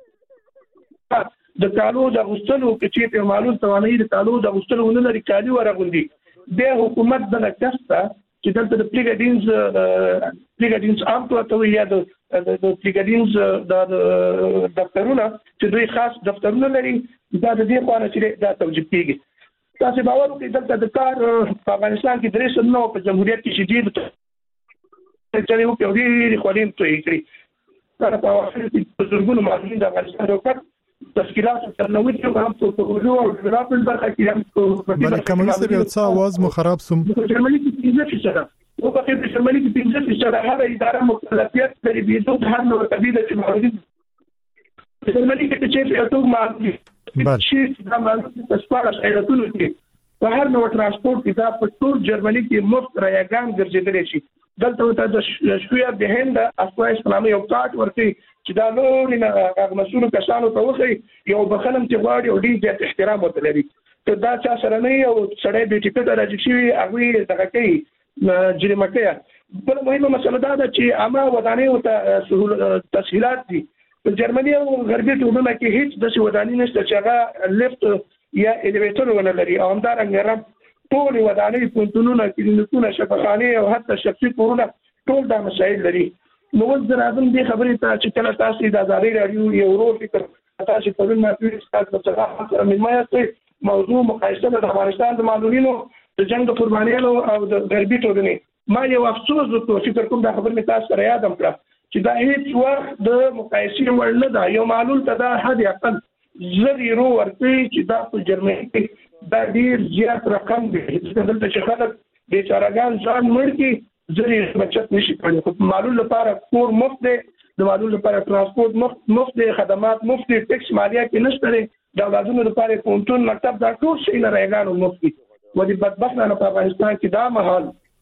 اسپیټال د کالو د غوښتلو کې چې معلوم توانایي د کالو د غوښتلو نه لري کالي ورغوندي د حکومت د لکسته چې دلته د پلیګډینز پلیګډینز امټو ته یا د د پلیګډینز د دفترونه چې دوی خاص دفترونه لري دا د دې په اړه چې دا توجیه کیږي. تاسو باور وکړئ دلته د کار په افغانستان کې درې سنو په جمهوریت کې شدید چې یو کې ډېری خولین ته یې کړی دا په واقع کې زرګونو معلولین د افغانستان حکومت تشکیلات ترنوي چې هم په پروژو او ډیولپمنټ برخه کې هم بل کمونیست یو څه आवाज مو خراب سم جرمني کې پنځه فیصد او په کې جرمني کې پنځه فیصد هغه اداره مکلفیت لري بيدو هر نوع قبيله چې معلولین جرمني کې چې په توګه معلولین چې دا معلولین په سپارښت ایالتونو کې په هر نوع ترانسپورت کې دا په ټول جرمني کې مفت رايګان ګرځیدل شي. دلته د شویا به هند اسوای اسلامي یو کارت ورته چې دا نور نه هغه مسؤل کسانو ته وخی یو بخنم چې غواړي او ډیر احترام وتلري ته دا چا سره نه یو سړی به ټیکټ راځي چې هغه دغه کوي جریمه کوي. بل مهمه مسله دا ده چې عامه ودانۍ او تسهیلات دي په جرمني او غربي ټولنه کې هیڅ د ودانۍ نشته چې هغه لیفت یا الیویټر ونه لري او همدارنګه ټول ودانۍ پونتونونه کلینیکونه شفاخانه او حتی شخصي کورونه ټول دا مسایل لري. نو زه راځم دې خبرې ته چې کله تاسو د ازادي رادیو یو ورو فکر تاسو په دې ماتوري تاسو په څه سره مېمایته موضوع مقایسه د افغانستان د معلولینو د جنگ د قربانیانو او د غربي ټولنې ما یو افسوس وکړ فکر کوم دا خبرې تاسو سره یادم کړم چې دا هیڅ وخت د مقایسې وړ نه ده. یو معلول ته دا حد اقل زری رو ورته چې دا په جرمني کې دا ډیر زیات رقم دی دلته چې خلک بیچارهګان ځان مړ کی زری بچت نشي کولای. خو معلول لپاره کور مفت دی، د معلول لپاره ترانسپورت مفت مفت دی، خدمات مفت دي، ټیکس مالیه کې نشته دی، د اولادونو لپاره پونتون مکتب دا ټول شي نه راګانو مفت دي. و دې بدبختانه په افغانستان کې دا مهال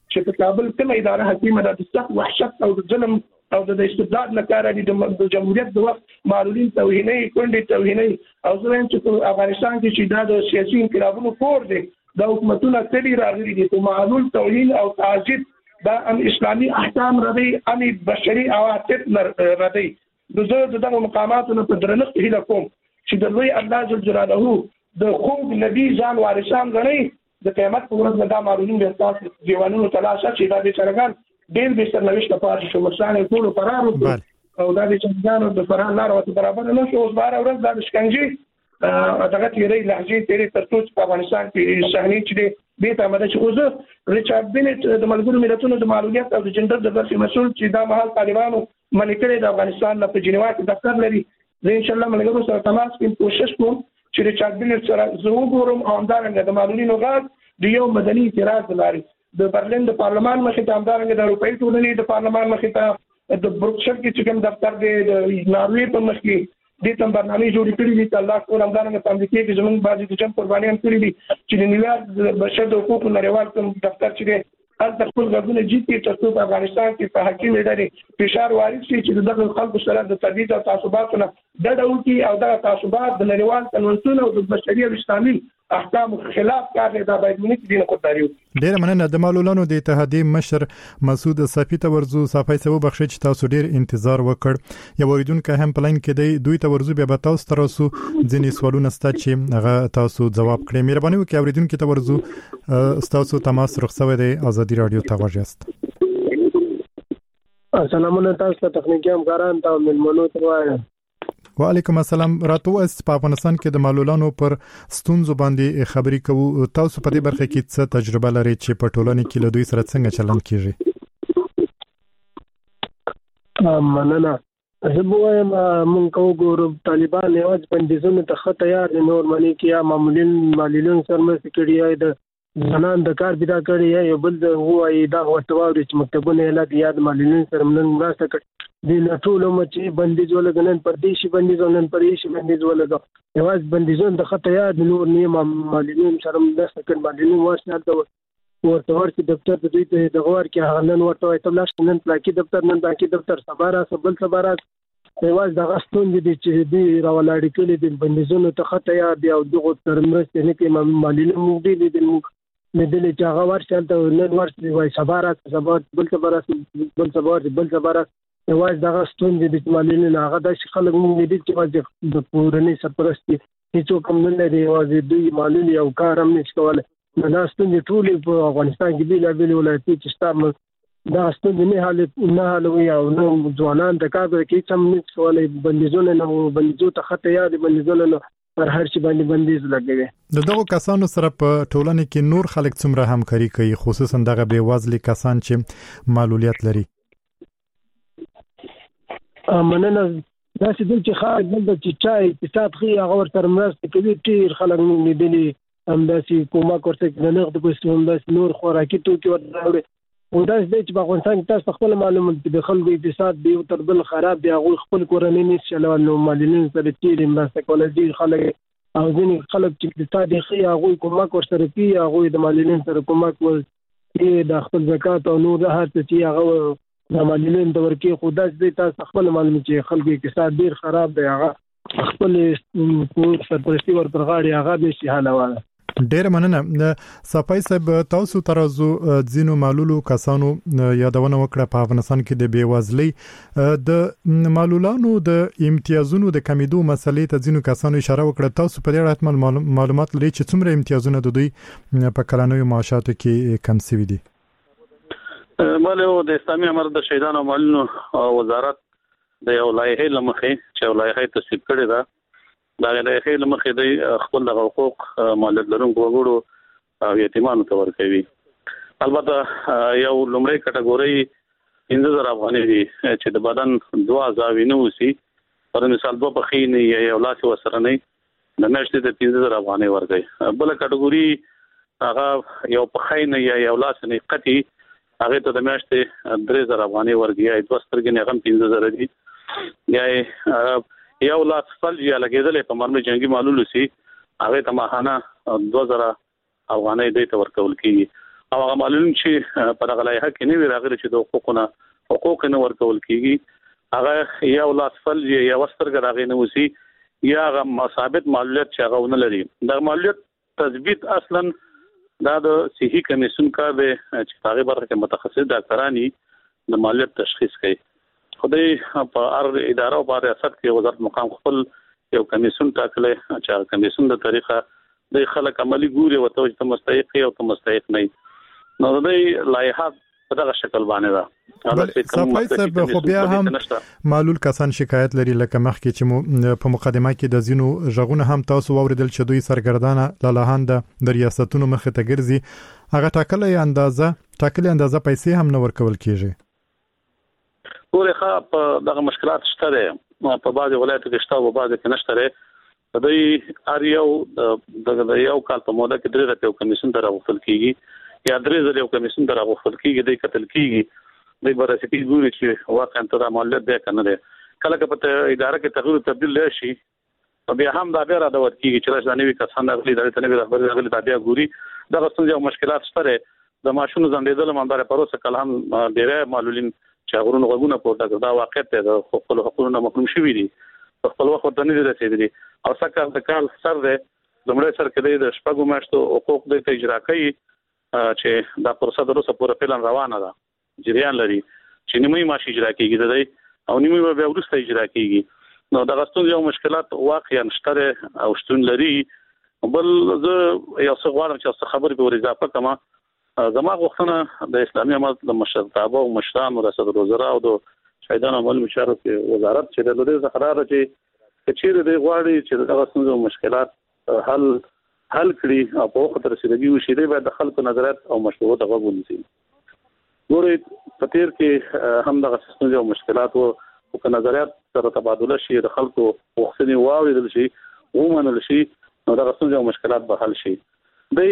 چې په کابل کومه اداره حکومت د سخت وحشت او د ظلم او د استبداد لپاره د جمهوریت د وخت معلولین توهیني کونډې توهیني او زموږ چې افغانستان کې چې د سیاسي انقلابونو کور دی د حکومتونو کلی راغلي دي په معلول توهین او تعذيب د اسلامي احکام ردی ان بشري عواطف ردی د دغه مقاماتو په درنښت هیله کوم چې د لوی الله جل جلاله د خوب نبی ځان وارثان غني د قیامت په ورځ د معلولین د تاسو دیوانونو تلاشه چې دا به څرګند ډېر به سرنوشت پاتې شو مرسانه ټول فرار وکړ او دا چې څنګه د فرار لار او برابر نه شو اوس بار ورځ د شکنجه دغه تیری لهجې تیری ترڅو په افغانستان کې صحنه چې به ته مده چې اوس ریچارډ بینټ د ملګرو ملتونو د معلومات او د جندر د برخې مسول چې دا مهال طالبانو منکرې د افغانستان په جنیوا کې دفتر لري زه ان شاء الله ملګرو سره تماس کوم کوشش کوم چې ریچارډ بینټ سره زه وګورم او همدارنګه د معلولینو غږ د یو مدني اعتراض لري د برلین د پارلمان مخې ته همدارنګه د اروپאי ټولنې د پارلمان مخې ته د بروکسل کې چې کوم دفتر دی د ناروې په مخ کې د تم برنامه جوړې کړې دي الله کول همدارنګه په امریکا کې زموږ بعضي د جنگ قربانیان کړې دي چې د نیویارک د بشر د حقوقو نړیوال کوم دفتر چې دی هلته خپل غږونه جیتي ترڅو په افغانستان کې په حکیم ادارې فشار وارد شي چې دغه خلکو سره د تبعیض او تعصباتو نه ډډه وکړي او دغه تعصبات د نړیوال قانون او د بشري او اسلامي احکام خلاف کار دی دا باید مونږ دې نه کوتاریو. ډیر مننه د معلولانو د اتحادیې مشر مسعود صافی ته ورزو صافی سبب بخښي چې تاسو ډیر انتظار وکړ یو اوریدونکو هم پلان کې دی دوی ته ورزو بیا به تاسو ترسو ځینې سوالونه ست چې هغه تاسو جواب کړئ مهرباني وکړئ اوریدونکو ته ورزو تاسو تماس رخصوي دی ازادي رادیو ته غواړئ. السلام علیکم تاسو ته تخنیکی همکاران ته ملمنو ته وایم. وعلیکم السلام راته اس په افغانستان کې د معلولانو پر ستونزو باندې خبري کوو تاسو په دې برخه کې څه تجربه لرئ چې په ټولنه کې له دوی سره څنګه چلند کیږي؟ مننه زه وایم مونږ کوو ګورو طالبان یوازې بندیزونو ته ښه تیار دي نور مني کې یا معمولین معلولین سره مرسته کړي د زنان د کار پیدا کړي یو بل د وایي دا ورته واوري چې مکتبونه لا د یاد معلولین سره موږ مرسته کړي د ټول مچ بندیز ولګنن پردیشي بندیز ولګنن پردیشي بندیز ولګو یوازې بندیزون د خطه یاد نور نیمه معلولین سره مرسته کړي معلولین ورسره د ورته ورته دفتر د دوی ته د غوړ کې هغه ورته وایي تبلاش نن پلاکی دفتر نن باقي دفتر سبارا سبل سبارا یوازې د غستون دي چې دی راولاړ کړي د بندیزونو ته خطه یاد او دغه تر مرسته نه کې معلولین موږ دي د موږ مدلې چې هغه ورشل ته نن ورشي وای سبارا سبا بل سبارا بل سبا بل سبارا یوازې دغه ستون دي چې معلولین هغه د خلک موږ دي چې د پورني سرپرستی هیڅ کوم نه لري یوازې دوی معلول یو کار هم نشي کولای دا ستون دي ټول په افغانستان کې بل بل ولایتي چې ستاسو دا ستون دي نه حالت نه حلوي او نو ځوانان د کار کې څم نشي کولای بندیزونه نه بندیزو ته خطه یاد بندیزونه نه پر هر شي باندې بندیز لګوي. د دغه کسانو سره په ټولنه کې نور خلک څومره همکاري کوي خصوصا دغه بې وزلي کسان چې معلولیت لري؟ مننه دا چې د خارج بل د چای اقتصاد خي هغه ورته مرسته کوي ډیر خلک موږ لیدلي همداسې کومه کوړه کې نه د پښتون همداسې نور خوراکي توکي ورته او دا چې په افغانستان کې تاسو خپل معلومات د خلکو اقتصاد دی تر بل خراب دی هغه خپل کورنۍ نشي چلول نو معلولین سره چې مرسته کول دي خلک او ځینې خلک چې اقتصاد یې هغه کومه کوړه کوي هغه د معلولین سره کومه کوي د خپل زکات او نور هر څه چې هغه د معلولین د ورکی خو د تاسو خپل معلومات چې خلکو اقتصاد ډیر خراب دی هغه خپل سرپرستی ورته غاړي هغه نشي حلواله. ډیر مننه صفای صاحب تاسو ترازو ځینو معلولو کسانو یادونه وکړه په افغانستان کې د بیوازلۍ د معلولانو د امتیازونو د کمیدو مسلې ته ځینو کسانو اشاره وکړه تاسو په دې اړه معلومات لرئ چې څومره امتیازونه د دوی په کلنوي معاشاتو کې کم شوي دي؟ مالو د اسلامي امر د شهیدانو معلولینو وزارت د یو لایحه لمخې چې یو لایحه تصویب کړې ده دا لایحه لمخې د خپل حقوق مالک لرونکو وګړو او یتیمانو ته ورکوي. البته یو لومړی کټګوري پنځه زره افغانۍ دي چې د بدن دوه ځاوي نه وسی پر مثال دوه پخې نه یو لاس وسره نه د میاشتې د پنځه زره افغانۍ ورکوي. بل کټګوري هغه یو پخې نه یو لاس نه قطعي هغه ته د میاشتې درې زره افغانۍ ورکوي دوه سترګې نه هم پنځه زره دي یا یو لاس فل یا لګیدل په مرمه جنگي معلول سي هغه ته ماهانه دوه زره افغانۍ د ته ورکول کیږي او هغه معلوم چې په دغه لایحه کې نه وی راغلي چې د حقوقونه حقوق نه ورکول کیږي هغه یا ولاسفل یا وسترګ راغی نه وسی یا هغه ثابت معلومات چې هغه ونه لري دا معلومات تثبیت اصلا دا د صحي کمیسیون کار دی چې هغه برخه کې متخصص ډاکټرانی د معلومات تشخیص کوي خدای په هر اداره او ریاست کې وزارت مقام خپل یو کمیسیون ټاکلی چې کمیسیون د طریقه د خلک عملی ګوري او ته چې مستحق او ته مستحق نه نو د لایحه په دغه شکل باندې ده صفای صاحب خو بیا هم معلول کسان شکایت لري لکه مخکې چې په مقدمه کې د زینو ژغونه هم تاسو واوریدل چې دوی سرګردانه لالاهان د ریاستونو مخ ته ګرځي هغه ټاکلې اندازه ټاکلې اندازه پیسې هم نه ورکول کیږي ورخه په دغه مشکلات شته په بعض ولایتو کې شته او بعض کې نشته په دې اریو د یو کال په موده کې درې رته کمیسیون ته راوصل کیږي یا درې ځله یو کمیسیون ته راوصل کیږي د قتل کیږي د بررسي ګوري چې واقعا ته معلومات ده کنه ده کله که په اداره کې تغیر تبديل شي بیا هم دا بیا را دوت کیږي چې راځي نوې کسان غلي د نوې رهبری غلي تابع ګوري دا غوښتنه یو مشکلات شته د ماشونو زندیدل مندار پروسه کله هم ډیره معلولین چې غوړون غوونه پورته دا واقعیت ده خپل حقوقونه محروم شوي دي خپل وخت ورته نه رسیدلي او څنګه د کال سر ده لمړی سر کې د شپږو میاشتو حقوق د اجرا کوي چې دا پروسه دروسه پوره پلان روانه ده جریان لري چې نیمه ماشي اجرا کیږي د او نیمه به ورسته اجرا کیږي نو دا غوښتنه یو مشکلات واقعا شته او شتون لري بل زه یو څه غواړم چې څه خبرې به اضافه کړم زما غوښتنه د اسلامي امارت د مشرتابه او مشران او رئیس الوزرا او د شهیدانو عمل مشارف وزارت چې د دې څخه چې کچېره دی غواړي چې دغه څنګه مشکلات حل حل کړي او په وخت رسیدګي وشي دی باید د خلکو نظرات او مشورو ته غوږ ونیسي ګورئ په تیر کې هم دغه څنګه مشکلات او په نظرات سره تبادله شي د خلکو وختنی واوریدل شي ومنل شي نو دغه څنګه مشکلات به حل شي د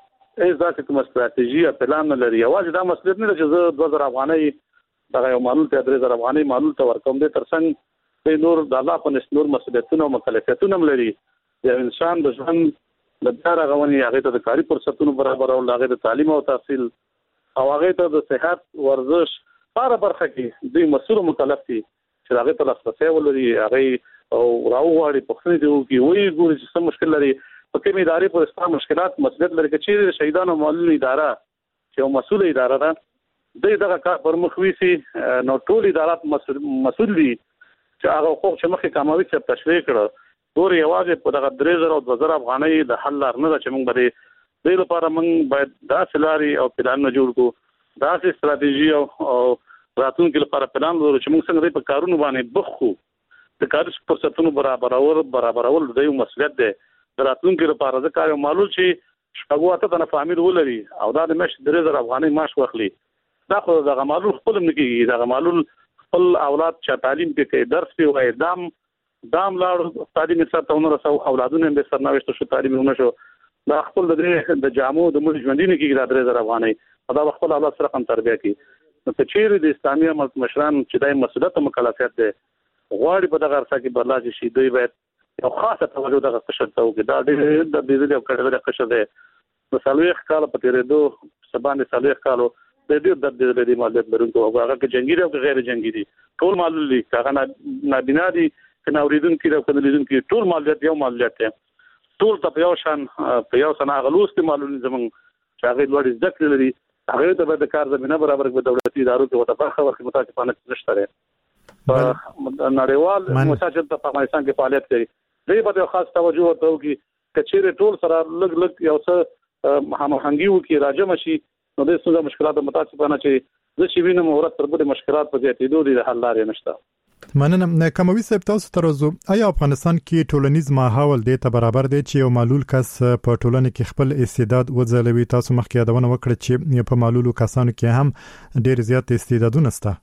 ای ذات کوم استراتیژي پلان لري واځي دا مسله نه چې زه دوه زره افغانۍ دا یو معلومات درې زره افغانۍ معلومات ورکوم د ترڅنګ د نور د الله په نس نور مسؤلیتونه او مکلفیتونه لري د انسان د ژوند د دغه غونی هغه ته د کاری فرصتونو برابر او هغه د تعلیم او تحصیل او هغه ته د صحت ورزش لپاره برخه کې د مسؤل مکلف دي چې هغه ته لاسرسي ولري هغه او راوغاړي په خني دی او وی ګوري چې څه مشکل لري په کومې ادارې پر اسلام مشکلات مسلط لري چې شهیدانو معلول اداره چې مسؤل اداره ده د دغه کار پر مخوي سي نو ټول ادارات مسؤل دي چې هغه حقوق چې مخکې کاموي چې تشریح کړه ګوري یوازې په دغه درې زره او دوه زره افغانۍ د حل لار نه چې موږ به د لپاره موږ باید دا سلاري او پلان جوړ کړو دا سي ستراتیژي او راتلونکي لپاره پلان ورو چې موږ څنګه په کارونو باندې بخو د کار فرصتونو برابر او برابر اول د یو مسؤلیت ده راتلونکي لپاره د کار معلول چې شپږو اته نه فامیل ولري او دا د مش درې زره افغانۍ معاش واخلي دا خو د معلول خپل نه کیږي دا معلول خپل اولاد چې تعلیم کې درس په وای دام دام لاړ تعلیم سره نو رسو اولادونه به سرنوشت شو تعلیم نه شو دا خپل د جامو د مل ژوندینه کې د درې زره افغانۍ دا خپل اولاد سره هم تربیه کوي نو چې چیرې د اسلامي امارت مشران چې د مسؤلیت او مکلفیت ده غواړي په دغه ارسا کې برلاج شي دوی باید یو خاصه توجه دغه قشر ته وکړي دا د بيزلي او کډه د قشر ده د سالويخ کال په تیرې دوه سبان سالويخ کالو د دې د دې د معلومات لرونکو هغه کې جنگي او غیر جنگي دي ټول معلول دي هغه نابینا دي کنه اوریدون کې او کنه لیدون کې ټول مالیات یو مالیات ټول ته یو شان په یو سنا غلوست معلوم زمون چې هغه لوړ ذکر لري هغه ته د کار زمينه برابر په دولتي ادارو کې وته برخه ورکړي متاسفانه نشته په نړیوال مساجد په افغانستان کې فعالیت کوي دې په خاص توجه ورته وکړي چې چیرې ټول سره لګ لګ یو څه همغږي وکړي راجم شي نو د څه مشکلات متاسفانه چې د شي وینم اورت تر بده مشکلات په زیاتېدو دي حل لارې نشته مننه کموي صاحب تاسو ترزو آیا افغانستان کې ټولنیز ماحول د ته برابر دی چې یو معلول کس په ټولنه کې خپل استعداد وځلوي تاسو مخکې یادونه وکړه چې په معلولو کسانو کې هم ډیر زیات استعدادونه شته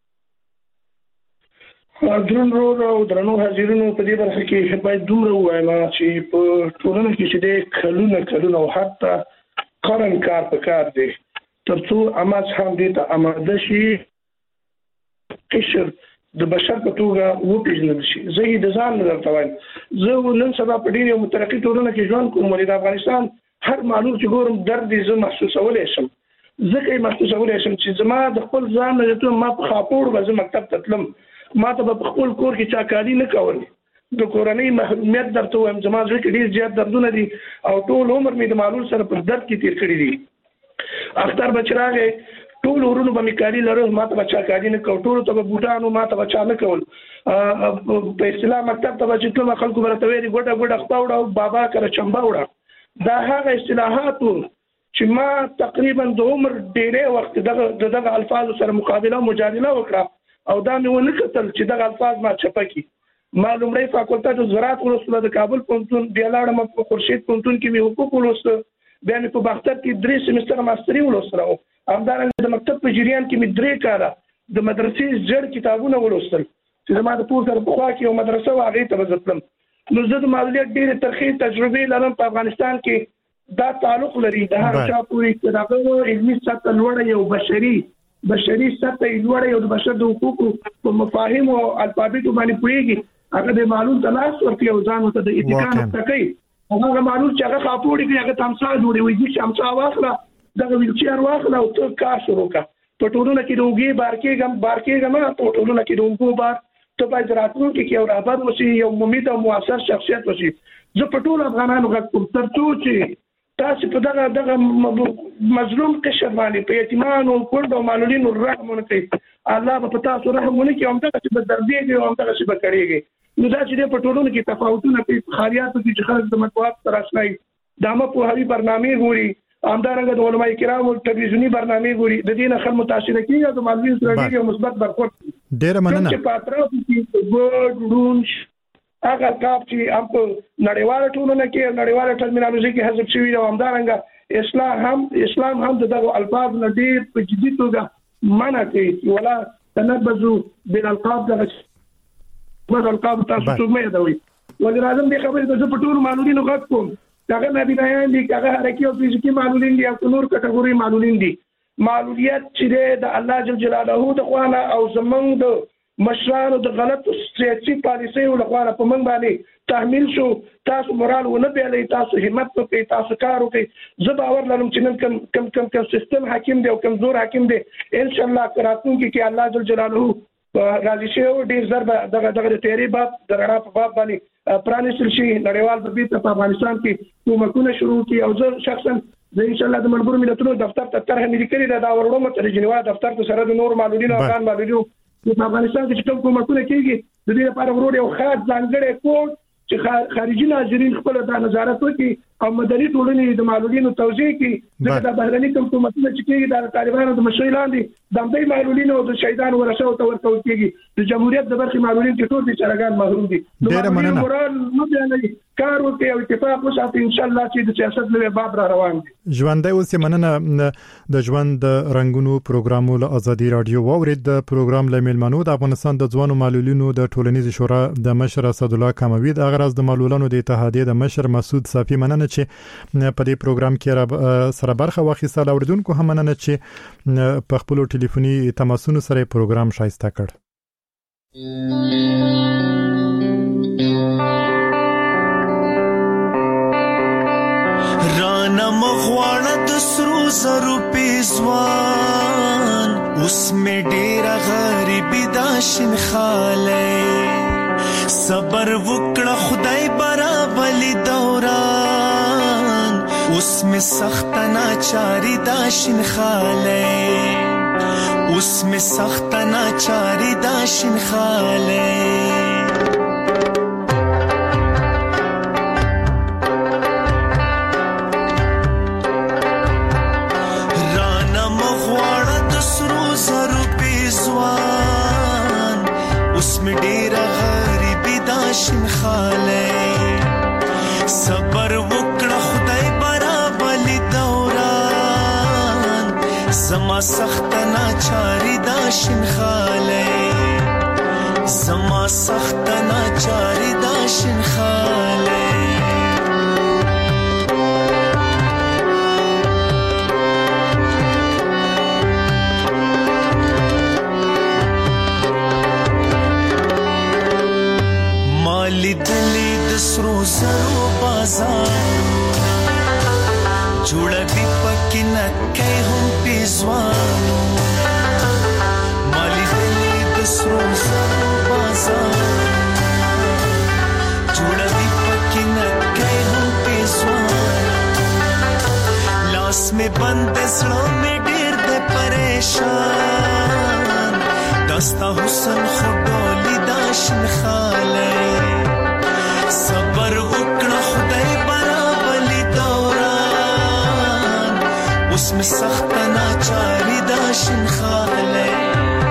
درنو او درنو حاضرینو په دې برخه کې باید دور وایم چې په ټولنه کې چې د کلونه کلونه او حتی قرن کار په کار دی ترڅو اماز هم دې ته آماده شي قشر د بشر په توګه وپیژنل شي زه د ځان نه درته وایم زه نن سبا په ډیره مترقي ټولنه کې ژوند کوم ولې د افغانستان هر معلوم چې ګورم درد یې زه محسوسولی شم ځکه محسوسولای شم چې زما د خپل ځان نه ما په خاپوړ به مکتب ته تلم ما ته په خپل کور کې چاکاري نه کول د کورنۍ محرومیت درته وایم زما زړه کې ډېر زیات دردونه دي او ټول عمر مې د معلول سره په درد کې تیر کړی دي اختر بچراغه ټول ورونو به میکاري لرو ما ته چاکاري نه کول ټول ته بوټانو ما ته چا نه کول په اصطلاح مکتب ته چې کوم خلکو برته ویلي ګډه ګډه خپاوړه بابا کړه چمبا وړه دا هغه اصطلاحات چې ما تقریبا د عمر ډېرې وخت دغه دغه الفاظ سره مقابله مجادله وکړه او دا مې ونه کتل چې دغه الفاظ ما چپکی ما لومړی فاکولټه د زراعت ولوستله د کابل پوهنتون بیا لاړم په خورشید پوهنتون کې مې حقوق ولوسته بیا مې په باختر کې درې سیمستر ماستري ولوستله همدارنګه د مکتب په جریان کې مې درې کاله د مدرسې زړ کتابونه ولوستل چې زما د پور سره په خوا کې یو مدرسه وه هغې ته به زه تلم نو زه د معلولیت ډېرې ترخې تجربې لرم په افغانستان کې دا تعلق لري د هر چا پورې چې دغه علمي سطح لوړه یو بشري بشري سطح لوړه یو د بشر د حقوقو په مفاهیم او الفابیتو باندې پوهېږي هغه د معلول ته لاس ورکړي او ځان ورته د اتقان ورته کوي هغه معلول چې هغه خاپوړي کوي هغه تمسا جوړوي وایي چې امسا واخله دغه ویلچیر واخله او ته کار شروع کړه په ټولنه کې د اوږې بار کېږم بار کېږم په ټولنه کې د اوږو بار ته باید راتلونکي کې یو رهبر وشي یو ممید او مؤثر شخصیت وشي زه په ټول افغانانو غږ کوم تر څو چې تاسو په دغه دغه مظلوم قشر باندې په یتیمانو کونډو او معلولینو رحم وکړي الله به په تاسو رحم وکړي او همدغه چې به دردېږي او همدغه چې به کړېږي نو دا چې په ټولنو کې تفاوتونه کوي په خاریاتو کې چې خلک د مطبوعات سره اشنایي د عامه پوهاوي برنامې ګوري همدارنګه د علماء کرامو تلویزیوني برنامې ګوري د دې نه خلک متاثر کېږي او د معلولینو سره ډېر مثبت برخورد ډېره مننه چې په اطرافو کې ګډ ړوند هغه کاپ چې هم په نړیواله ټولنه کې نړیواله ټرمینالوژي کې حذف شوي او همدارنګه اسلام هم اسلام هم دغه الفاظ نه ډېر په جدي توګه منع کوي ولا تنبذوا بالالقاب دغه مثلا القاب تاسو ته مې دوي ولې راځم دې خبرې ته په ټول معلولینو غږ کوم هغه نبیان دي هغه حرکي او فزیکي معلولین دي او نور کټګوري معلولین دي معلولیت چې د الله جل جلاله د خوانه او زمونږ د مشرانو د غلط سیاسي پالیسیو لپاره په منځ باندې تحمیل شو تاسو مورال ونه پیلې تاسو همت وکړئ تاسو کار وکړئ زه باور لرم چې نن کم کم کم کم سیستم حاکم دی او کمزور حاکم دی ان شاء الله راتلونکي کې الله جل جلاله راضي شي او ډیر زر دغه دغه تیری باب د رڼا په باب باندې پرانیستل شي نړیوال د بیت په افغانستان کې کومکونه شروع کی او زه شخصا زه ان شاء الله د ملګرو ملتونو دفتر ته طرح ملي کړی دا ورونو ته جنیوا دفتر ته سره د نور معلولینو افغان معلولینو په افغانستان کې چې کوم کومکونه کېږي د دې لپاره ورور یو خاص ځانګړی کوډ چې خارجي ناظرین خپل د نظارت وکړي او مدني ټولنې د معلولینو توجیه کړي د بهرني کومکونه چې کېږي د طالبانو د مشرۍ لاندې د همدې معلولینو او د شهیدانو ورثه ته ورکول کېږي د جمهوریت د برخې معلولین چې ټول بیچارهګان محروم دي ډېره مننه مورال نو بیانوي کار وکړي او اتفاق وساتي ان شاء الله چې د سیاست له باب را روان دي ژوندۍ اوس مننه د ژوند د رنگونو پروګرامو له ازادي رادیو واورید د پروګرام له میلمنو د افغانستان د ځوانو معلولینو د ټولنیز شورا د مشر اسد الله کاموي د اغراض د معلولانو د اتحادیه د مشر مسعود صافي مننه چې په دې پروګرام کې سره برخه واخیستل اوریدونکو هم مننه چې په خپل ټلیفوني تماسونو سره پروګرام شایسته کړ رانا مغواړه د سرو زرو پیزوان اوس مې ډېره غریبي دا شین خاله صبر وکړه خدای برابلی دوران اوس مې سخت ناچاری دا شین خاله اوس مې سخت ناچاری دا شین خاله شین خاله صبر وکړه خدای برابلی دوران زما سخت ناچاری دا شین خاله زما سخت ناچاری دا شین خاله لیدلی د سرو زرو بازار جوړه دی پکې نه کوي هم پیز پیزوانو مالی دلی دسرو زرو بازار جوڑا دی پکی نکے ہم پیزوانو لاس میں بند زڑوں میں ڈیر دے پریشان دستا حسن خودولی داشن خان